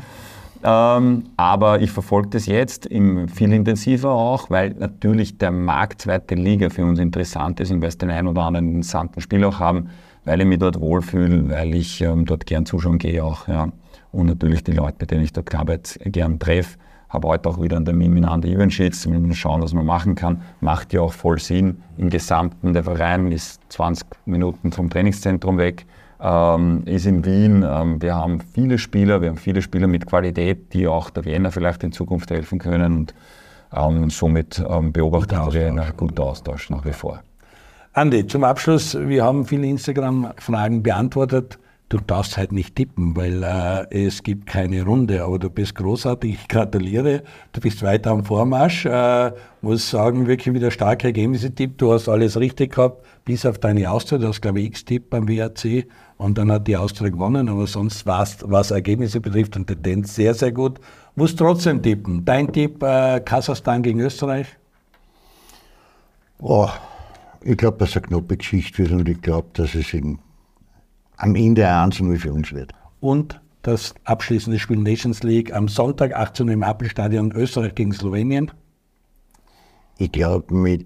Ähm, aber ich verfolge das jetzt im, viel intensiver auch, weil natürlich der Markt zweite Liga für uns interessant ist und weil es den einen oder anderen interessanten Spiel auch haben, weil ich mich dort wohlfühle, weil ich ähm, dort gern zuschauen gehe auch. Ja. Und natürlich die Leute, mit denen ich dort arbeite, gern treffe. Habe heute auch wieder einen Termin mit Andi Ivanschitz, wir müssen schauen, was man machen kann. Macht ja auch voll Sinn. Im Gesamten, der Verein ist zwanzig Minuten vom Trainingszentrum weg. Ähm, ist in Wien. Ähm, wir haben viele Spieler, wir haben viele Spieler mit Qualität, die auch der Vienna vielleicht in Zukunft helfen können und ähm, somit ähm, beobachtet wir einen guten Austausch nach wie vor. Andi, zum Abschluss, wir haben viele Instagram-Fragen beantwortet. Du darfst halt nicht tippen, weil äh, es gibt keine Runde, aber du bist großartig, ich gratuliere, du bist weiter am Vormarsch, äh, muss sagen, wirklich wieder starke Ergebnisse tippt, du hast alles richtig gehabt, bis auf deine Austria, du hast glaube ich X-Tipp beim W R C und dann hat die Austria gewonnen, aber sonst war's, was Ergebnisse betrifft und Tendenz sehr, sehr gut, muss trotzdem tippen. Dein Tipp, äh, Kasachstan gegen Österreich? Oh, ich glaube, dass es eine knappe Geschichte wird und ich glaube, dass es eben am Ende eins zu null für uns wird. Und das abschließende Spiel Nations League am Sonntag, achtzehn Uhr im Appelstadion, Österreich gegen Slowenien. Ich glaube, mit,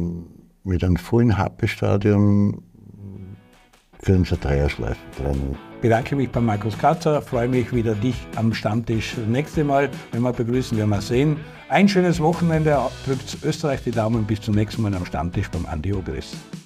mit einem vollen Happelstadion können sie Dreierschleifen drin. bedanke mich bei Markus Katzer, freue mich wieder, dich am Stammtisch das nächste Mal, wenn wir begrüßen, werden wir sehen. Ein schönes Wochenende, drückt Österreich die Daumen, bis zum nächsten Mal am Stammtisch beim Andi Ogris.